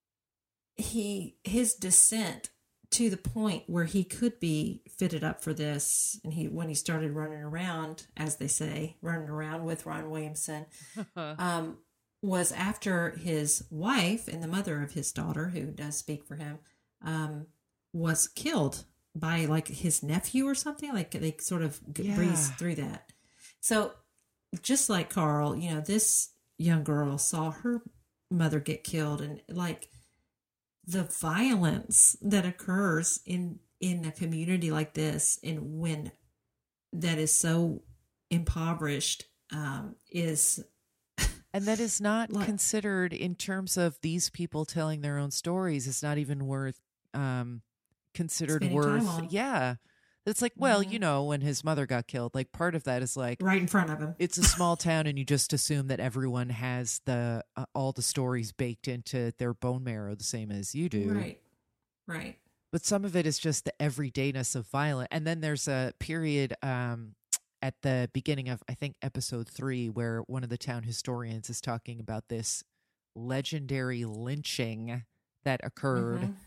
he his descent to the point where he could be fitted up for this, and he when he started running around, as they say, running around with Ron Williamson, um, was after his wife and the mother of his daughter, who does speak for him, um, was killed by like his nephew or something. Like they sort of g- Yeah. breezed through that. So just like Carl, you know, this young girl saw her mother get killed, and like the violence that occurs in in a community like this, and when that is so impoverished, um, is and that is not Like- considered in terms of these people telling their own stories. It's not even worth um considered Spending worth time on. yeah, it's like, well, Mhm. you know, when his mother got killed, like part of that is like right in front of him. it's a small town, and you just assume that everyone has the uh, all the stories baked into their bone marrow the same as you do. Right. Right. But some of it is just the everydayness of violence. And then there's a period um, at the beginning of, I think, episode three, where one of the town historians is talking about this legendary lynching that occurred. Mhm.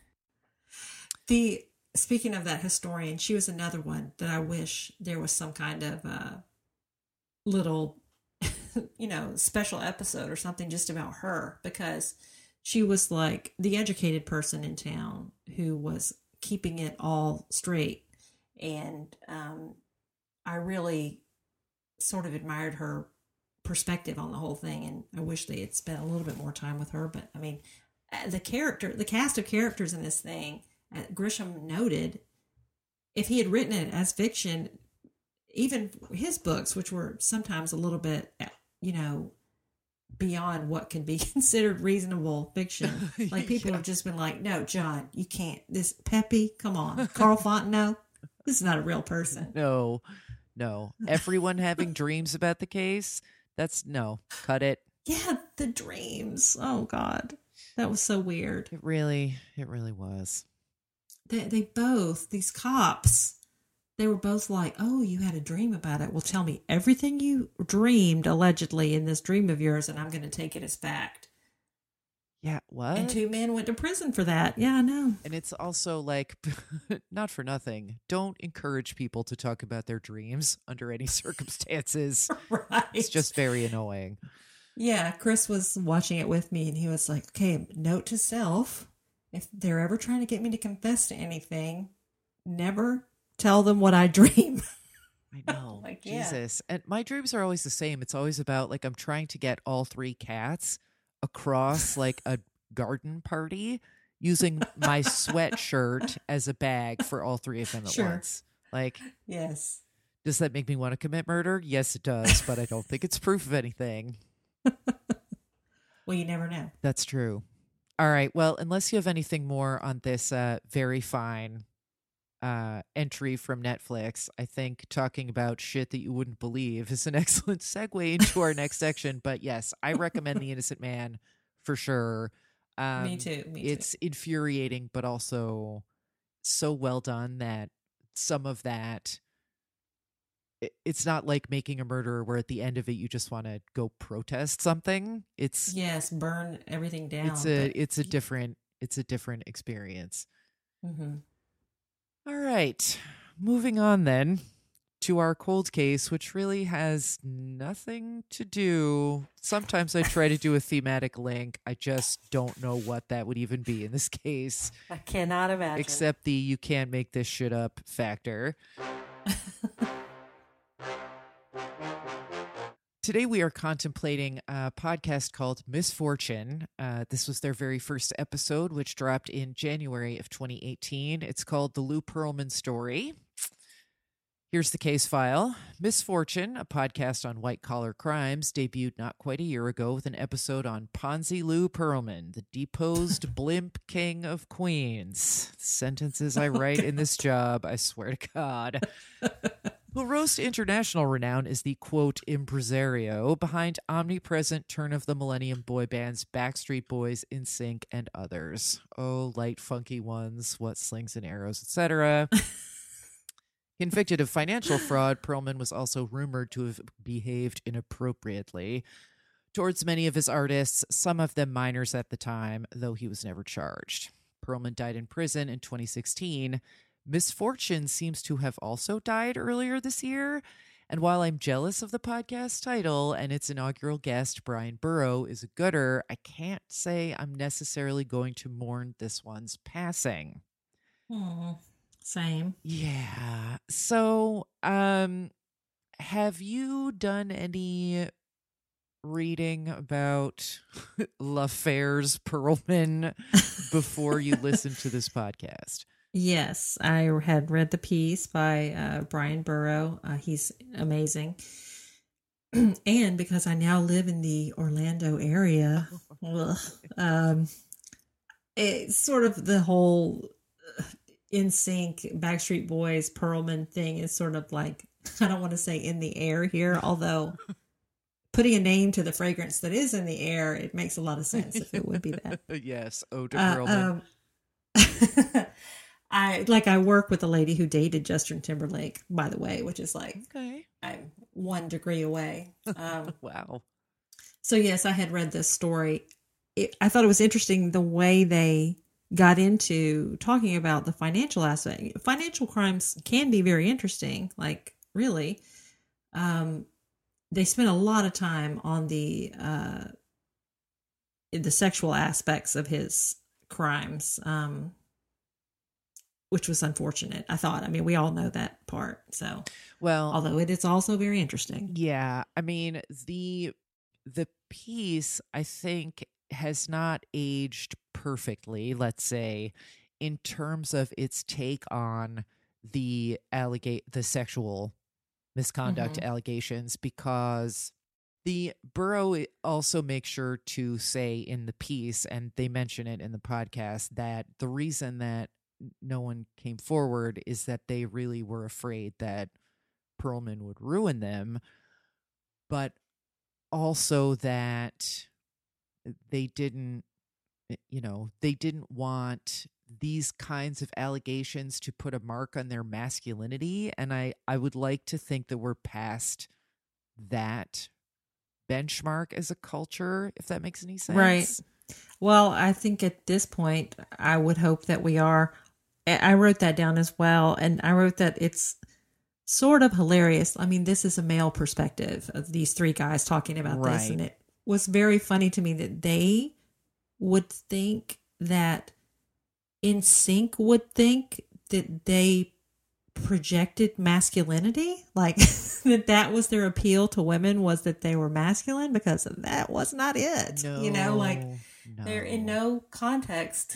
The speaking of that historian, she was another one that I wish there was some kind of uh, little you know, special episode or something just about her, because she was like the educated person in town who was keeping it all straight. And um, I really sort of admired her perspective on the whole thing. And I wish they had spent a little bit more time with her. But I mean, the character, the cast of characters in this thing, uh, Grisham noted, if he had written it as fiction, even his books, which were sometimes a little bit, you know, beyond what can be considered reasonable fiction, like people yeah. have just been like, no, John, you can't. This Peppy, come on. Carl Fontenot, this is not a real person. No, no. Everyone having dreams about the case, that's no, cut it. Yeah, the dreams. Oh, God. That was so weird. It really, it really was. They, they both, these cops, they were both like, oh, you had a dream about it. Well, tell me everything you dreamed, allegedly, in this dream of yours, and I'm going to take it as fact. Yeah, what? And two men went to prison for that. Yeah, I know. And it's also like, not for nothing, don't encourage people to talk about their dreams under any circumstances. Right. It's just very annoying. Yeah, Chris was watching it with me, and he was like, okay, note to self, if they're ever trying to get me to confess to anything, never tell them what I dream. I know. Like, yeah. Jesus. And my dreams are always the same. It's always about, like, I'm trying to get all three cats across, like, a garden party using my sweatshirt as a bag for all three of them at sure. once. Like, yes. Does that make me want to commit murder? Yes, it does, but I don't think it's proof of anything. Well, you never know. That's true. All right. Well, unless you have anything more on this uh, very fine uh, entry from Netflix, I think talking about shit that you wouldn't believe is an excellent segue into our next section. But yes, I recommend The Innocent Man for sure. Um, me too. Me it's too. infuriating, but also so well done that some of that, it, it's not like Making a Murderer where at the end of it you just want to go protest something. It's yes, burn everything down. It's a but... it's a different it's a different experience. Mm-hmm. All right, moving on then to our cold case, which really has nothing to do. Sometimes I try to do a thematic link. I just don't know what that would even be in this case. I cannot imagine. Except the you can't make this shit up factor. Today we are contemplating a podcast called Misfortune. Uh, this was their very first episode, which dropped in January of twenty eighteen. It's called The Lou Pearlman Story. Here's the case file. Misfortune, a podcast on white-collar crimes, debuted not quite a year ago with an episode on Ponzi Lou Pearlman, the deposed blimp king of Queens. Sentences I write in this job, I swear to God. Who rose to international renown as the, quote, impresario behind omnipresent turn-of-the-millennium boy bands Backstreet Boys, NSYNC, and others. Oh, light, funky ones, what slings and arrows, et cetera. Convicted of financial fraud, Pearlman was also rumored to have behaved inappropriately towards many of his artists, some of them minors at the time, though he was never charged. Pearlman died in prison in twenty sixteen. Misfortune seems to have also died earlier this year. And while I'm jealous of the podcast title and its inaugural guest, Brian Burrow, is a gooder, I can't say I'm necessarily going to mourn this one's passing. Hmm. Same. Yeah. So, um, have you done any reading about L'Affaires Pearlman before you listened to this podcast? Yes, I had read the piece by uh, Brian Burrow. Uh, he's amazing. And because I now live in the Orlando area, ugh, um, it's sort of the whole NSYNC, Backstreet Boys, Pearlman thing is sort of like, I don't want to say in the air here, although putting a name to the fragrance that is in the air, it makes a lot of sense if it would be that. Yes, Ode to uh, Pearlman. Um, I like I work with a lady who dated Justin Timberlake, by the way, which is like okay. I'm one degree away. Um, wow. So yes, I had read this story. It, I thought it was interesting the way they got into talking about the financial aspect. Financial crimes can be very interesting, like really. Um, they spent a lot of time on the uh, the sexual aspects of his crimes, um, which was unfortunate. I thought. I mean, we all know that part. So, well, although it is also very interesting. Yeah, I mean the the piece I think has not aged perfectly. Let's say in terms of its take on the allegate the sexual misconduct Mhm. allegations, because the Burrow also makes sure to say in the piece, and they mention it in the podcast, that the reason that no one came forward is that they really were afraid that Perlman would ruin them, but also that they didn't, you know, they didn't want these kinds of allegations to put a mark on their masculinity. And I, I would like to think that we're past that benchmark as a culture, if that makes any sense. Right. Well, I think at this point, I would hope that we are. I wrote that down as well. And I wrote that it's sort of hilarious. I mean, this is a male perspective of these three guys talking about this. Right. And it was very funny to me that they would think that N Sync would think that they projected masculinity, like that that was their appeal to women, was that they were masculine, because that was not it. No, you know, like no. there in no context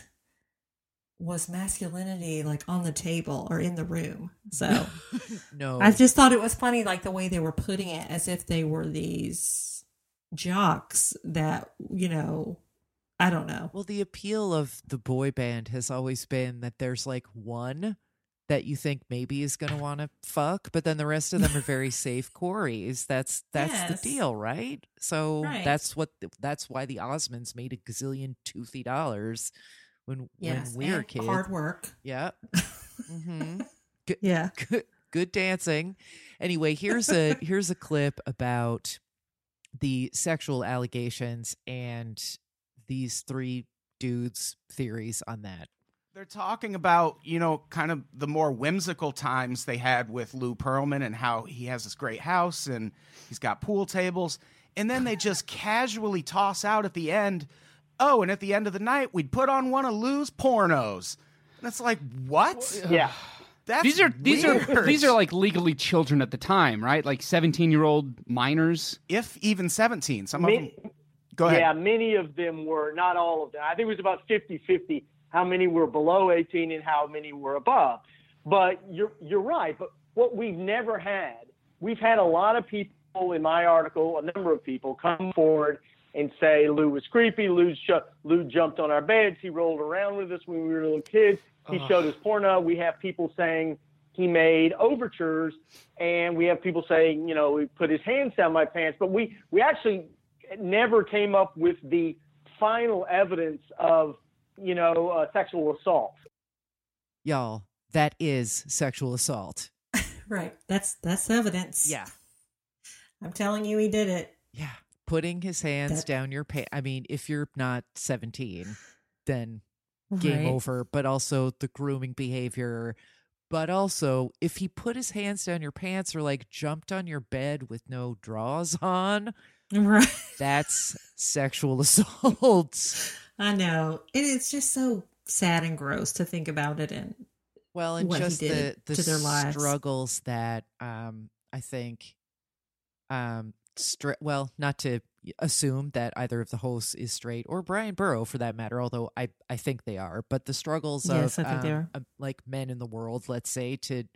was masculinity like on the table or in the room. So No. I just thought it was funny, like the way they were putting it, as if they were these jocks that, you know, I don't know. Well, the appeal of the boy band has always been that there's like one that you think maybe is going to want to fuck, but then the rest of them are very safe Corys. That's that's Yes. the deal, right? So Right. that's what that's why the Osmonds made a gazillion toothy dollars when Yes, when we were and kids. hard work. Yeah. Mm-hmm. Good, Yeah. Good, good dancing. Anyway, here's a here's a clip about the sexual allegations and these three dudes' theories on that. They're talking about, you know, kind of the more whimsical times they had with Lou Pearlman and how he has this great house and he's got pool tables. And then they just casually toss out at the end, oh, and at the end of the night, we'd put on one of Lou's pornos. And it's like, what? Yeah. That's these are these weird. are these are like legally children at the time, right? Like seventeen-year-old minors, if even seventeen. Some Ma- of them. Go ahead. Yeah, many of them were, not all of them. I think it was about fifty-fifty how many were below eighteen and how many were above. But you're you're right. But what we've never had, we've had a lot of people in my article, a number of people come forward and say Lou was creepy. Lou, sh- Lou jumped on our beds. He rolled around with us when we were little kids. He Ugh. showed us porno. We have people saying he made overtures, and we have people saying, you know, he put his hands down my pants. But we, we actually never came up with the final evidence of, you know, uh, sexual assault. Y'all, that is sexual assault. Right. That's that's evidence. Yeah. I'm telling you, he did it. Yeah. Putting his hands That- down your pants. I mean, if you're not seventeen, then game Right. over. But also the grooming behavior. But also, if he put his hands down your pants or like jumped on your bed with no drawers on, Right. that's sexual assault. I know. It, it's just so sad and gross to think about it, and Well, and what he just the did the to their lives. struggles that um I think um stra- well, not to assume that either of the hosts is straight or Brian Burrow for that matter, although I I think they are, but the struggles Yes, of I think they um, are. um, like men in the world, let's say, to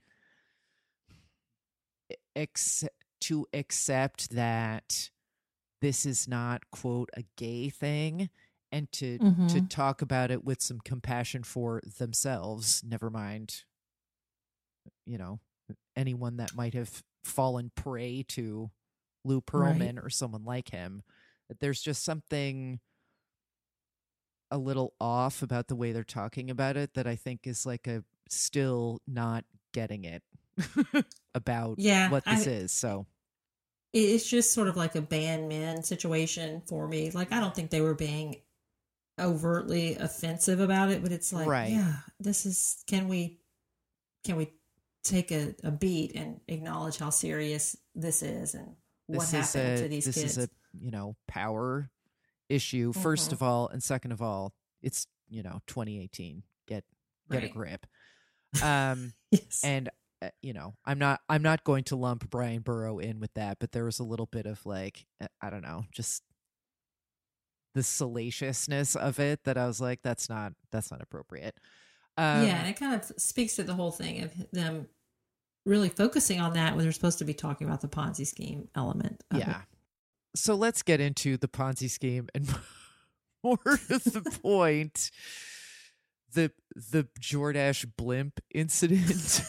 ex- to accept that this is not quote a gay thing, and to to Mhm. talk about it with some compassion for themselves, never mind, you know, anyone that might have fallen prey to Lou Pearlman Right. or someone like him. That there's just something a little off about the way they're talking about it that I think is like a still not getting it about Yeah, what this I- is. So it's just sort of like a band men situation for me. Like, I don't think they were being overtly offensive about it, but it's like, Right. yeah, this is, can we, can we take a, a beat and acknowledge how serious this is and what this is happened a, to these this kids. is a, you know, power issue, first Mhm. of all, and second of all, it's, you know, twenty eighteen. Get get a Right. grip. Um, Yes. and uh, you know, I'm not I'm not going to lump Brian Burrow in with that, but there was a little bit of like, uh, I don't know, just the salaciousness of it that I was like, that's not that's not appropriate. Um, Yeah, and it kind of speaks to the whole thing of them really focusing on that when they're supposed to be talking about the Ponzi scheme element. Of yeah. it. So let's get into the Ponzi scheme and more to the point, the the Jordache blimp incident.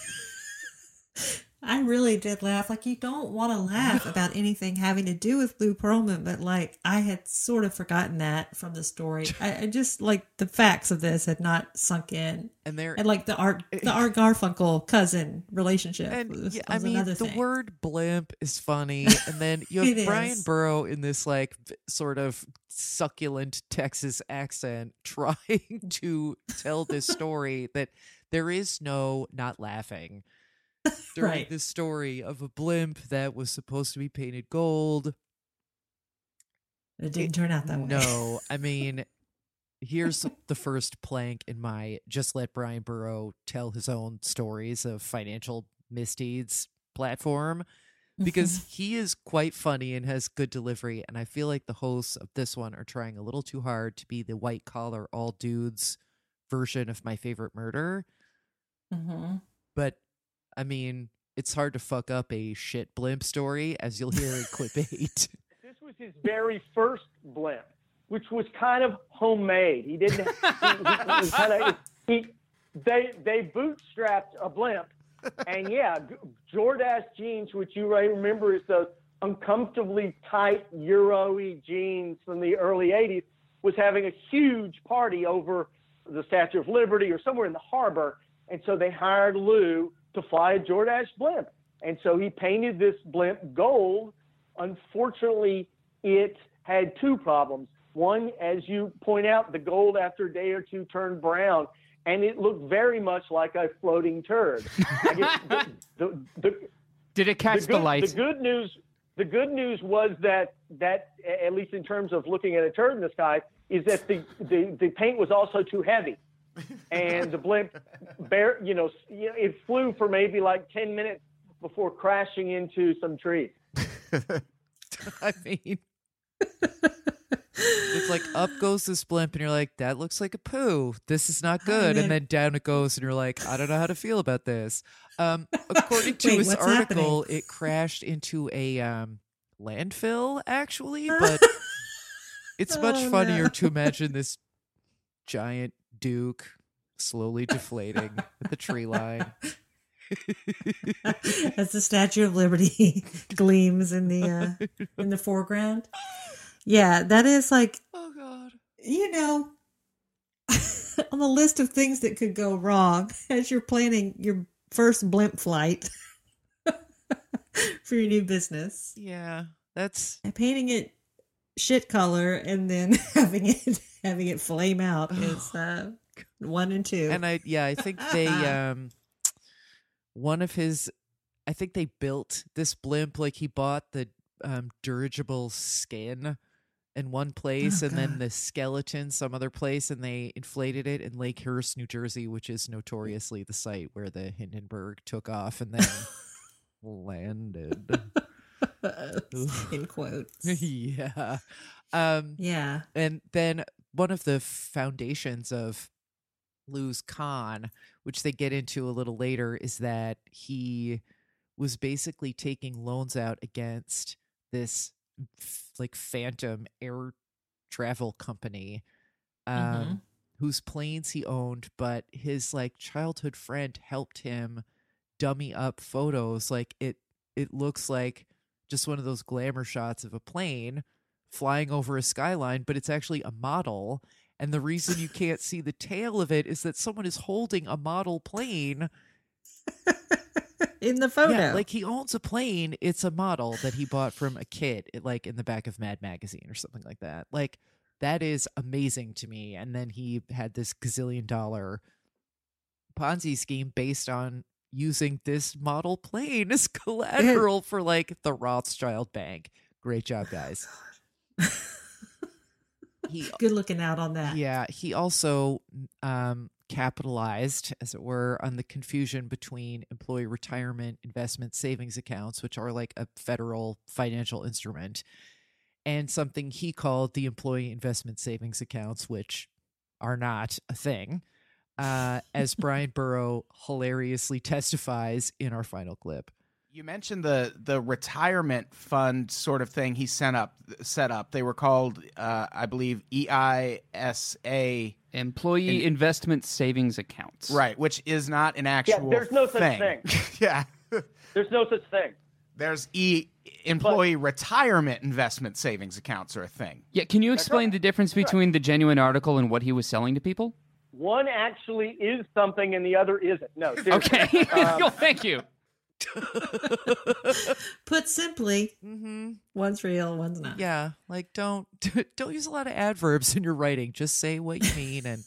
I really did laugh. Like, you don't want to laugh about anything having to do with Lou Pearlman, but like, I had sort of forgotten that from the story. I, I just like the facts of this had not sunk in, and there and like the Art the Art Garfunkel cousin relationship. And was, yeah, was I mean, another the thing. word blimp is funny, and then you It have Brian is. Burrow in this like v- sort of succulent Texas accent trying to tell this story that there is no not laughing during Right. this story of a blimp that was supposed to be painted gold. It didn't turn out that way. No, I mean, here's the first plank in my just let Brian Burrow tell his own stories of financial misdeeds platform, because he is quite funny and has good delivery. And I feel like the hosts of this one are trying a little too hard to be the white collar, all dudes version of My Favorite Murder. Mm-hmm. But I mean, it's hard to fuck up a shit blimp story, as you'll hear in clip eight. This was his very first blimp, which was kind of homemade. He didn't. He, he, he was kind of. He, they they bootstrapped a blimp, and yeah, G- Jordache jeans, which you may remember is those uncomfortably tight Euro-y jeans from the early eighties, was having a huge party over the Statue of Liberty or somewhere in the harbor, and so they hired Lou to fly a Jordache blimp, and so he painted this blimp gold. Unfortunately, it had two problems. One, as you point out, the gold after a day or two turned brown, and it looked very much like a floating turd. I guess the, the, the, Did it catch the, the, good, light? The good news, the good news was that that at least in terms of looking at a turd in the sky, is that the the, the paint was also too heavy, and the blimp, bear, you know, it flew for maybe like ten minutes before crashing into some trees. I mean, it's like up goes this blimp, and you're like, that looks like a poo. This is not good. And then down it goes, and you're like, I don't know how to feel about this. Um, according to Wait, his what's article, happening? it crashed into a um, landfill, actually, but it's much Oh, funnier no. to imagine this giant Duke slowly deflating at the tree line. As the Statue of Liberty gleams in the uh, in the foreground. Yeah, that is like, Oh God. you know, on the list of things that could go wrong as you're planning your first blimp flight for your new business. Yeah, that's And painting it shit color and then having it having it flame out is uh, one and two. and I yeah, I think they um one of his I think they built this blimp, like he bought the um dirigible skin in one place Oh, and then God. the skeleton some other place, and they inflated it in Lakehurst, New Jersey, which is notoriously the site where the Hindenburg took off and then landed. In quotes. Yeah. Um Yeah. And then one of the foundations of Lou's con, which they get into a little later, is that he was basically taking loans out against this f- like phantom air travel company um, Mhm. whose planes he owned, but his like childhood friend helped him dummy up photos. Like it, it looks like just one of those glamour shots of a plane flying over a skyline, but it's actually a model. And the reason you can't see the tail of it is that someone is holding a model plane In the photo. Yeah, like he owns a plane. It's a model that he bought from a kid, like in the back of Mad Magazine or something like that. Like that is amazing to me. And then he had this gazillion dollar Ponzi scheme based on using this model plane as collateral for like the Rothschild Bank. Great job, guys. He, Good looking out on that. Yeah, he also um, capitalized, as it were, on the confusion between employee retirement investment savings accounts, which are like a federal financial instrument, and something he called the employee investment savings accounts, which are not a thing, uh, as Brian Burrow hilariously testifies in our final clip. You mentioned the the retirement fund sort of thing he set up. Set up. They were called, uh, I believe, E I S A, Employee in- Investment Savings Accounts. Right, which is not an actual. Yeah, there's no such thing. thing. Yeah, there's no such thing. There's e employee but, retirement investment savings accounts are a thing. Yeah, can you explain right. the difference That's between right. the genuine article and what he was selling to people? One actually is something, and the other isn't. No, seriously. Okay. Um, oh, thank you. Put simply, mm-hmm. one's real, one's not. Yeah, like don't don't use a lot of adverbs in your writing. Just say what you mean. And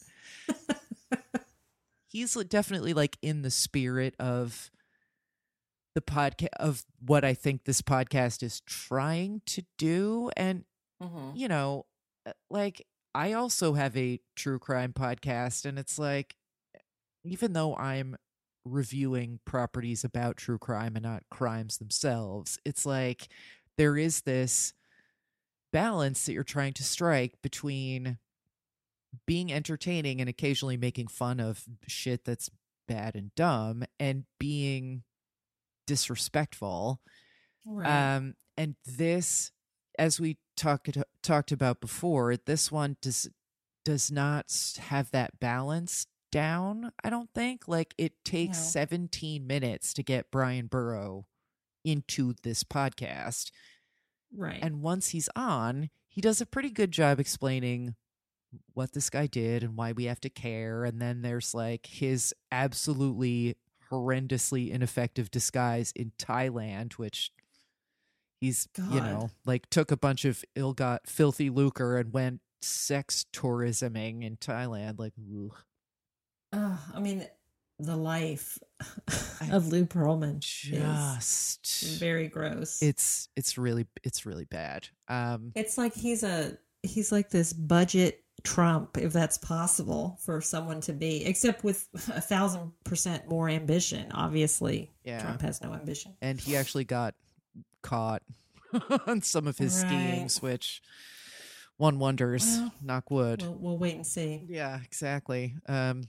he's definitely like in the spirit of the podcast, of what I think this podcast is trying to do. And mm-hmm. you know, like I also have a true crime podcast, and it's like, even though I'm reviewing properties about true crime and not crimes themselves, it's like there is this balance that you're trying to strike between being entertaining and occasionally making fun of shit that's bad and dumb and being disrespectful. Right. Um, and this, as we talked talked about before, this one does does not have that balance down, I don't think. Like, it takes No. seventeen minutes to get Brian Burrow into this podcast. Right. And once he's on, he does a pretty good job explaining what this guy did and why we have to care. And then there's like his absolutely horrendously ineffective disguise in Thailand, which he's, you God. know, like took a bunch of ill-got filthy lucre and went sex tourisming in Thailand. Like, ugh. Uh, I mean, the life of Lou Pearlman Just is very gross. It's it's really it's really bad. Um, It's like he's a he's like this budget Trump, if that's possible for someone to be, except with a thousand percent more ambition. Obviously, Yeah. Trump has no ambition. and he actually got caught on some of his Right. schemes, which one wonders. Well, knock wood. We'll, we'll wait and see. Yeah, exactly. Um,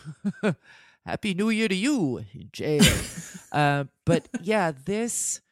Happy New Year to you, jail. uh, but yeah, this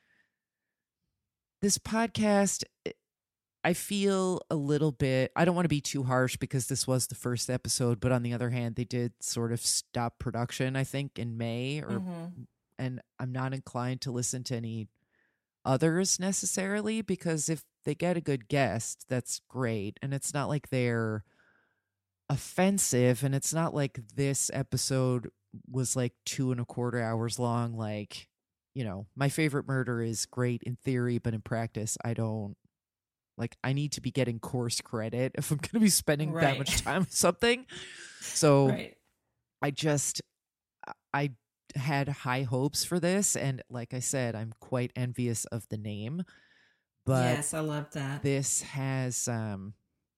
this podcast, I feel a little bit, I don't want to be too harsh because this was the first episode, but on the other hand, they did sort of stop production, I think, in May, or Mhm. and I'm not inclined to listen to any others necessarily, because if they get a good guest, that's great. And it's not like they're offensive, and it's not like this episode was like two and a quarter hours long. Like, you know, My Favorite Murder is great in theory, but in practice, I don't like, I need to be getting course credit if I'm going to be spending that Right. much time with something. So Right. I just, I had high hopes for this. And like I said, I'm quite envious of the name, but Yes, I love that. this has, um,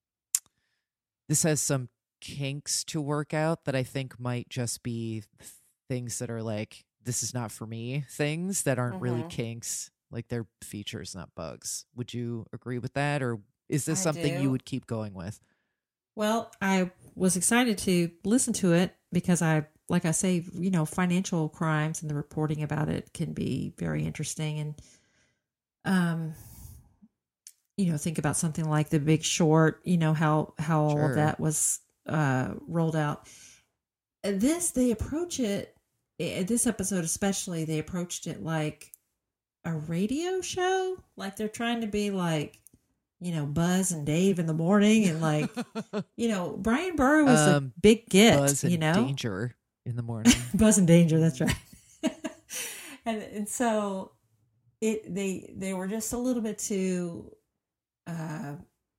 this has some kinks to work out that I think might just be things that are like, this is not for me, things that aren't really Mhm. kinks, like they're features, not bugs. Would you agree with that? Or is this I something do. you would keep going with? Well, I was excited to listen to it because I, like I say, you know, financial crimes and the reporting about it can be very interesting. And, um, you know, think about something like The Big Short, you know, how, how all Sure. of that was uh, rolled out. And this, they approach it, eh, this episode especially, they approached it like a radio show. Like they're trying to be like, you know, Buzz and Dave in the morning, and like, you know, Brian Burrow was Um, a big get, Buzz and you know, Danger in the morning. Buzz and Danger. That's right. and and so it they they were just a little bit too, uh,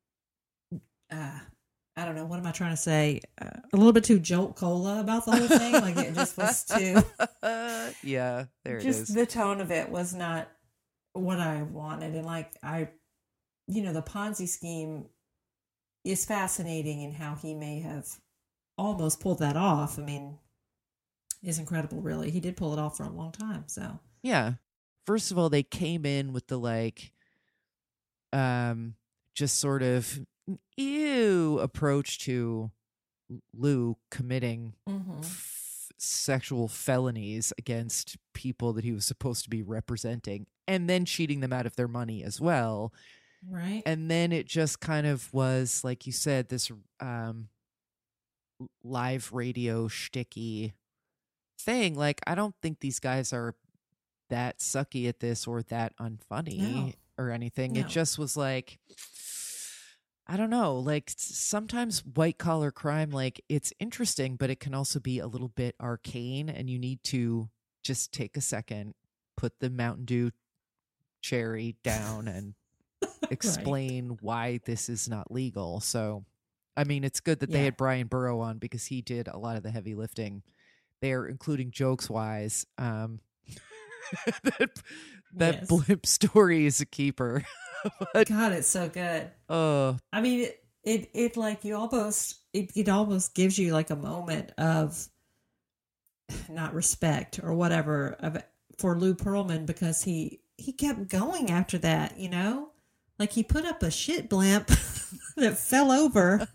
uh, I don't know, what am I trying to say? Uh, a little bit too Jolt Cola about the whole thing. Like it just was too. Yeah, there Just it is. the tone of it was not what I wanted. And like, I, you know, the Ponzi scheme is fascinating in how he may have almost pulled that off. I mean, is incredible, really. He did pull it off for a long time. So, yeah. First of all, they came in with the like, um, just sort of ew approach to Lou committing mm-hmm. f- sexual felonies against people that he was supposed to be representing, and then cheating them out of their money as well. Right. And then it just kind of was, like you said, this um, live radio shticky thing. Like, I don't think these guys are that sucky at this or that unfunny No. or anything. No. It just was like, I don't know, like sometimes white collar crime, like it's interesting, but it can also be a little bit arcane, and you need to just take a second, put the Mountain Dew cherry down and explain right. why this is not legal. So, I mean, it's good that yeah. they had Brian Burrow on because he did a lot of the heavy lifting there, including jokes wise. Um, that that yes. blimp story is a keeper. But, God, it's so good. Uh, I mean, it, it, it like you almost, it, it almost gives you like a moment of not respect or whatever of for Lou Pearlman, because he, he kept going after that, you know, like he put up a shit blimp that fell over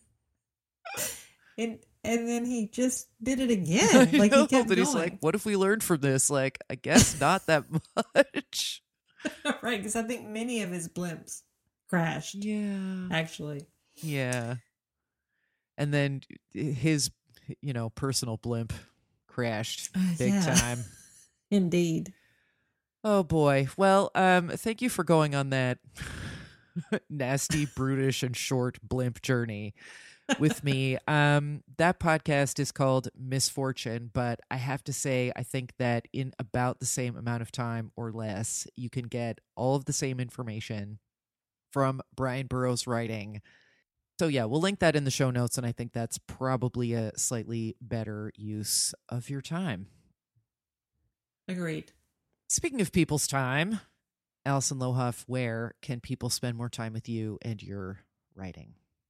and, and then he just did it again. Like know, he kept but going. He's like, what if we learned from this? Like, I guess not that much. Right, because I think many of his blimps crashed. Yeah. Actually. Yeah. And then his, you know, personal blimp crashed uh, big yeah. time. Indeed. Oh, boy. Well, um, thank you for going on that nasty, brutish, and short blimp journey with me. Um, that podcast is called Misfortune, but I have to say, I think that in about the same amount of time or less, you can get all of the same information from Brian Burrow's writing. So yeah, we'll link that in the show notes, and I think that's probably a slightly better use of your time. Agreed. Speaking of people's time, Alison Lohuff, where can people spend more time with you and your writing?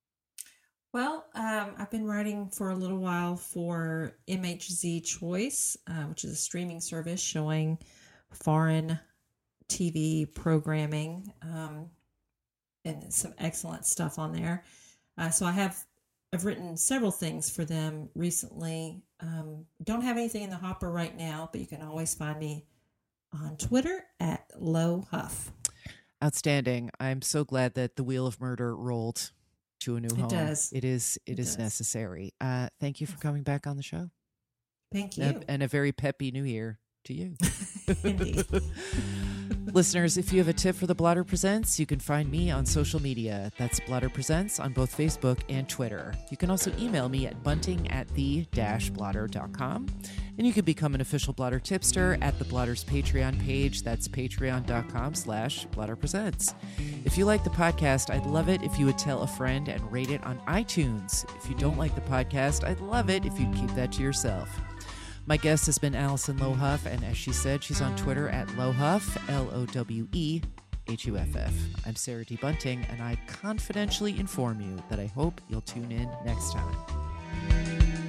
Well, um, I've been writing for a little while for M H Z Choice, uh, which is a streaming service showing foreign T V programming, um, and some excellent stuff on there. Uh, so I have I've written several things for them recently. Um, don't have anything in the hopper right now, but you can always find me on Twitter at Lohuff. Outstanding. I'm so glad that the Wheel of Murder rolled to a new it home. Does. It is it, it is does. necessary. Uh, thank you for coming back on the show. Thank you. And a, and a very peppy new year to you. Indeed. Listeners, if you have a tip for the Blotter Presents, you can find me on social media. That's Blotter Presents on both Facebook and Twitter. You can also email me at bunting at the dash blotter dot com. And you can become an official Blotter tipster at the Blotter's Patreon page. That's patreon.com slash Blotter Presents. If you like the podcast, I'd love it if you would tell a friend and rate it on iTunes. If you don't like the podcast, I'd love it if you'd keep that to yourself. My guest has been Alison Lohuff, and as she said, she's on Twitter at Lohuff, L O W E H U F F. I'm Sarah D. Bunting, and I confidentially inform you that I hope you'll tune in next time.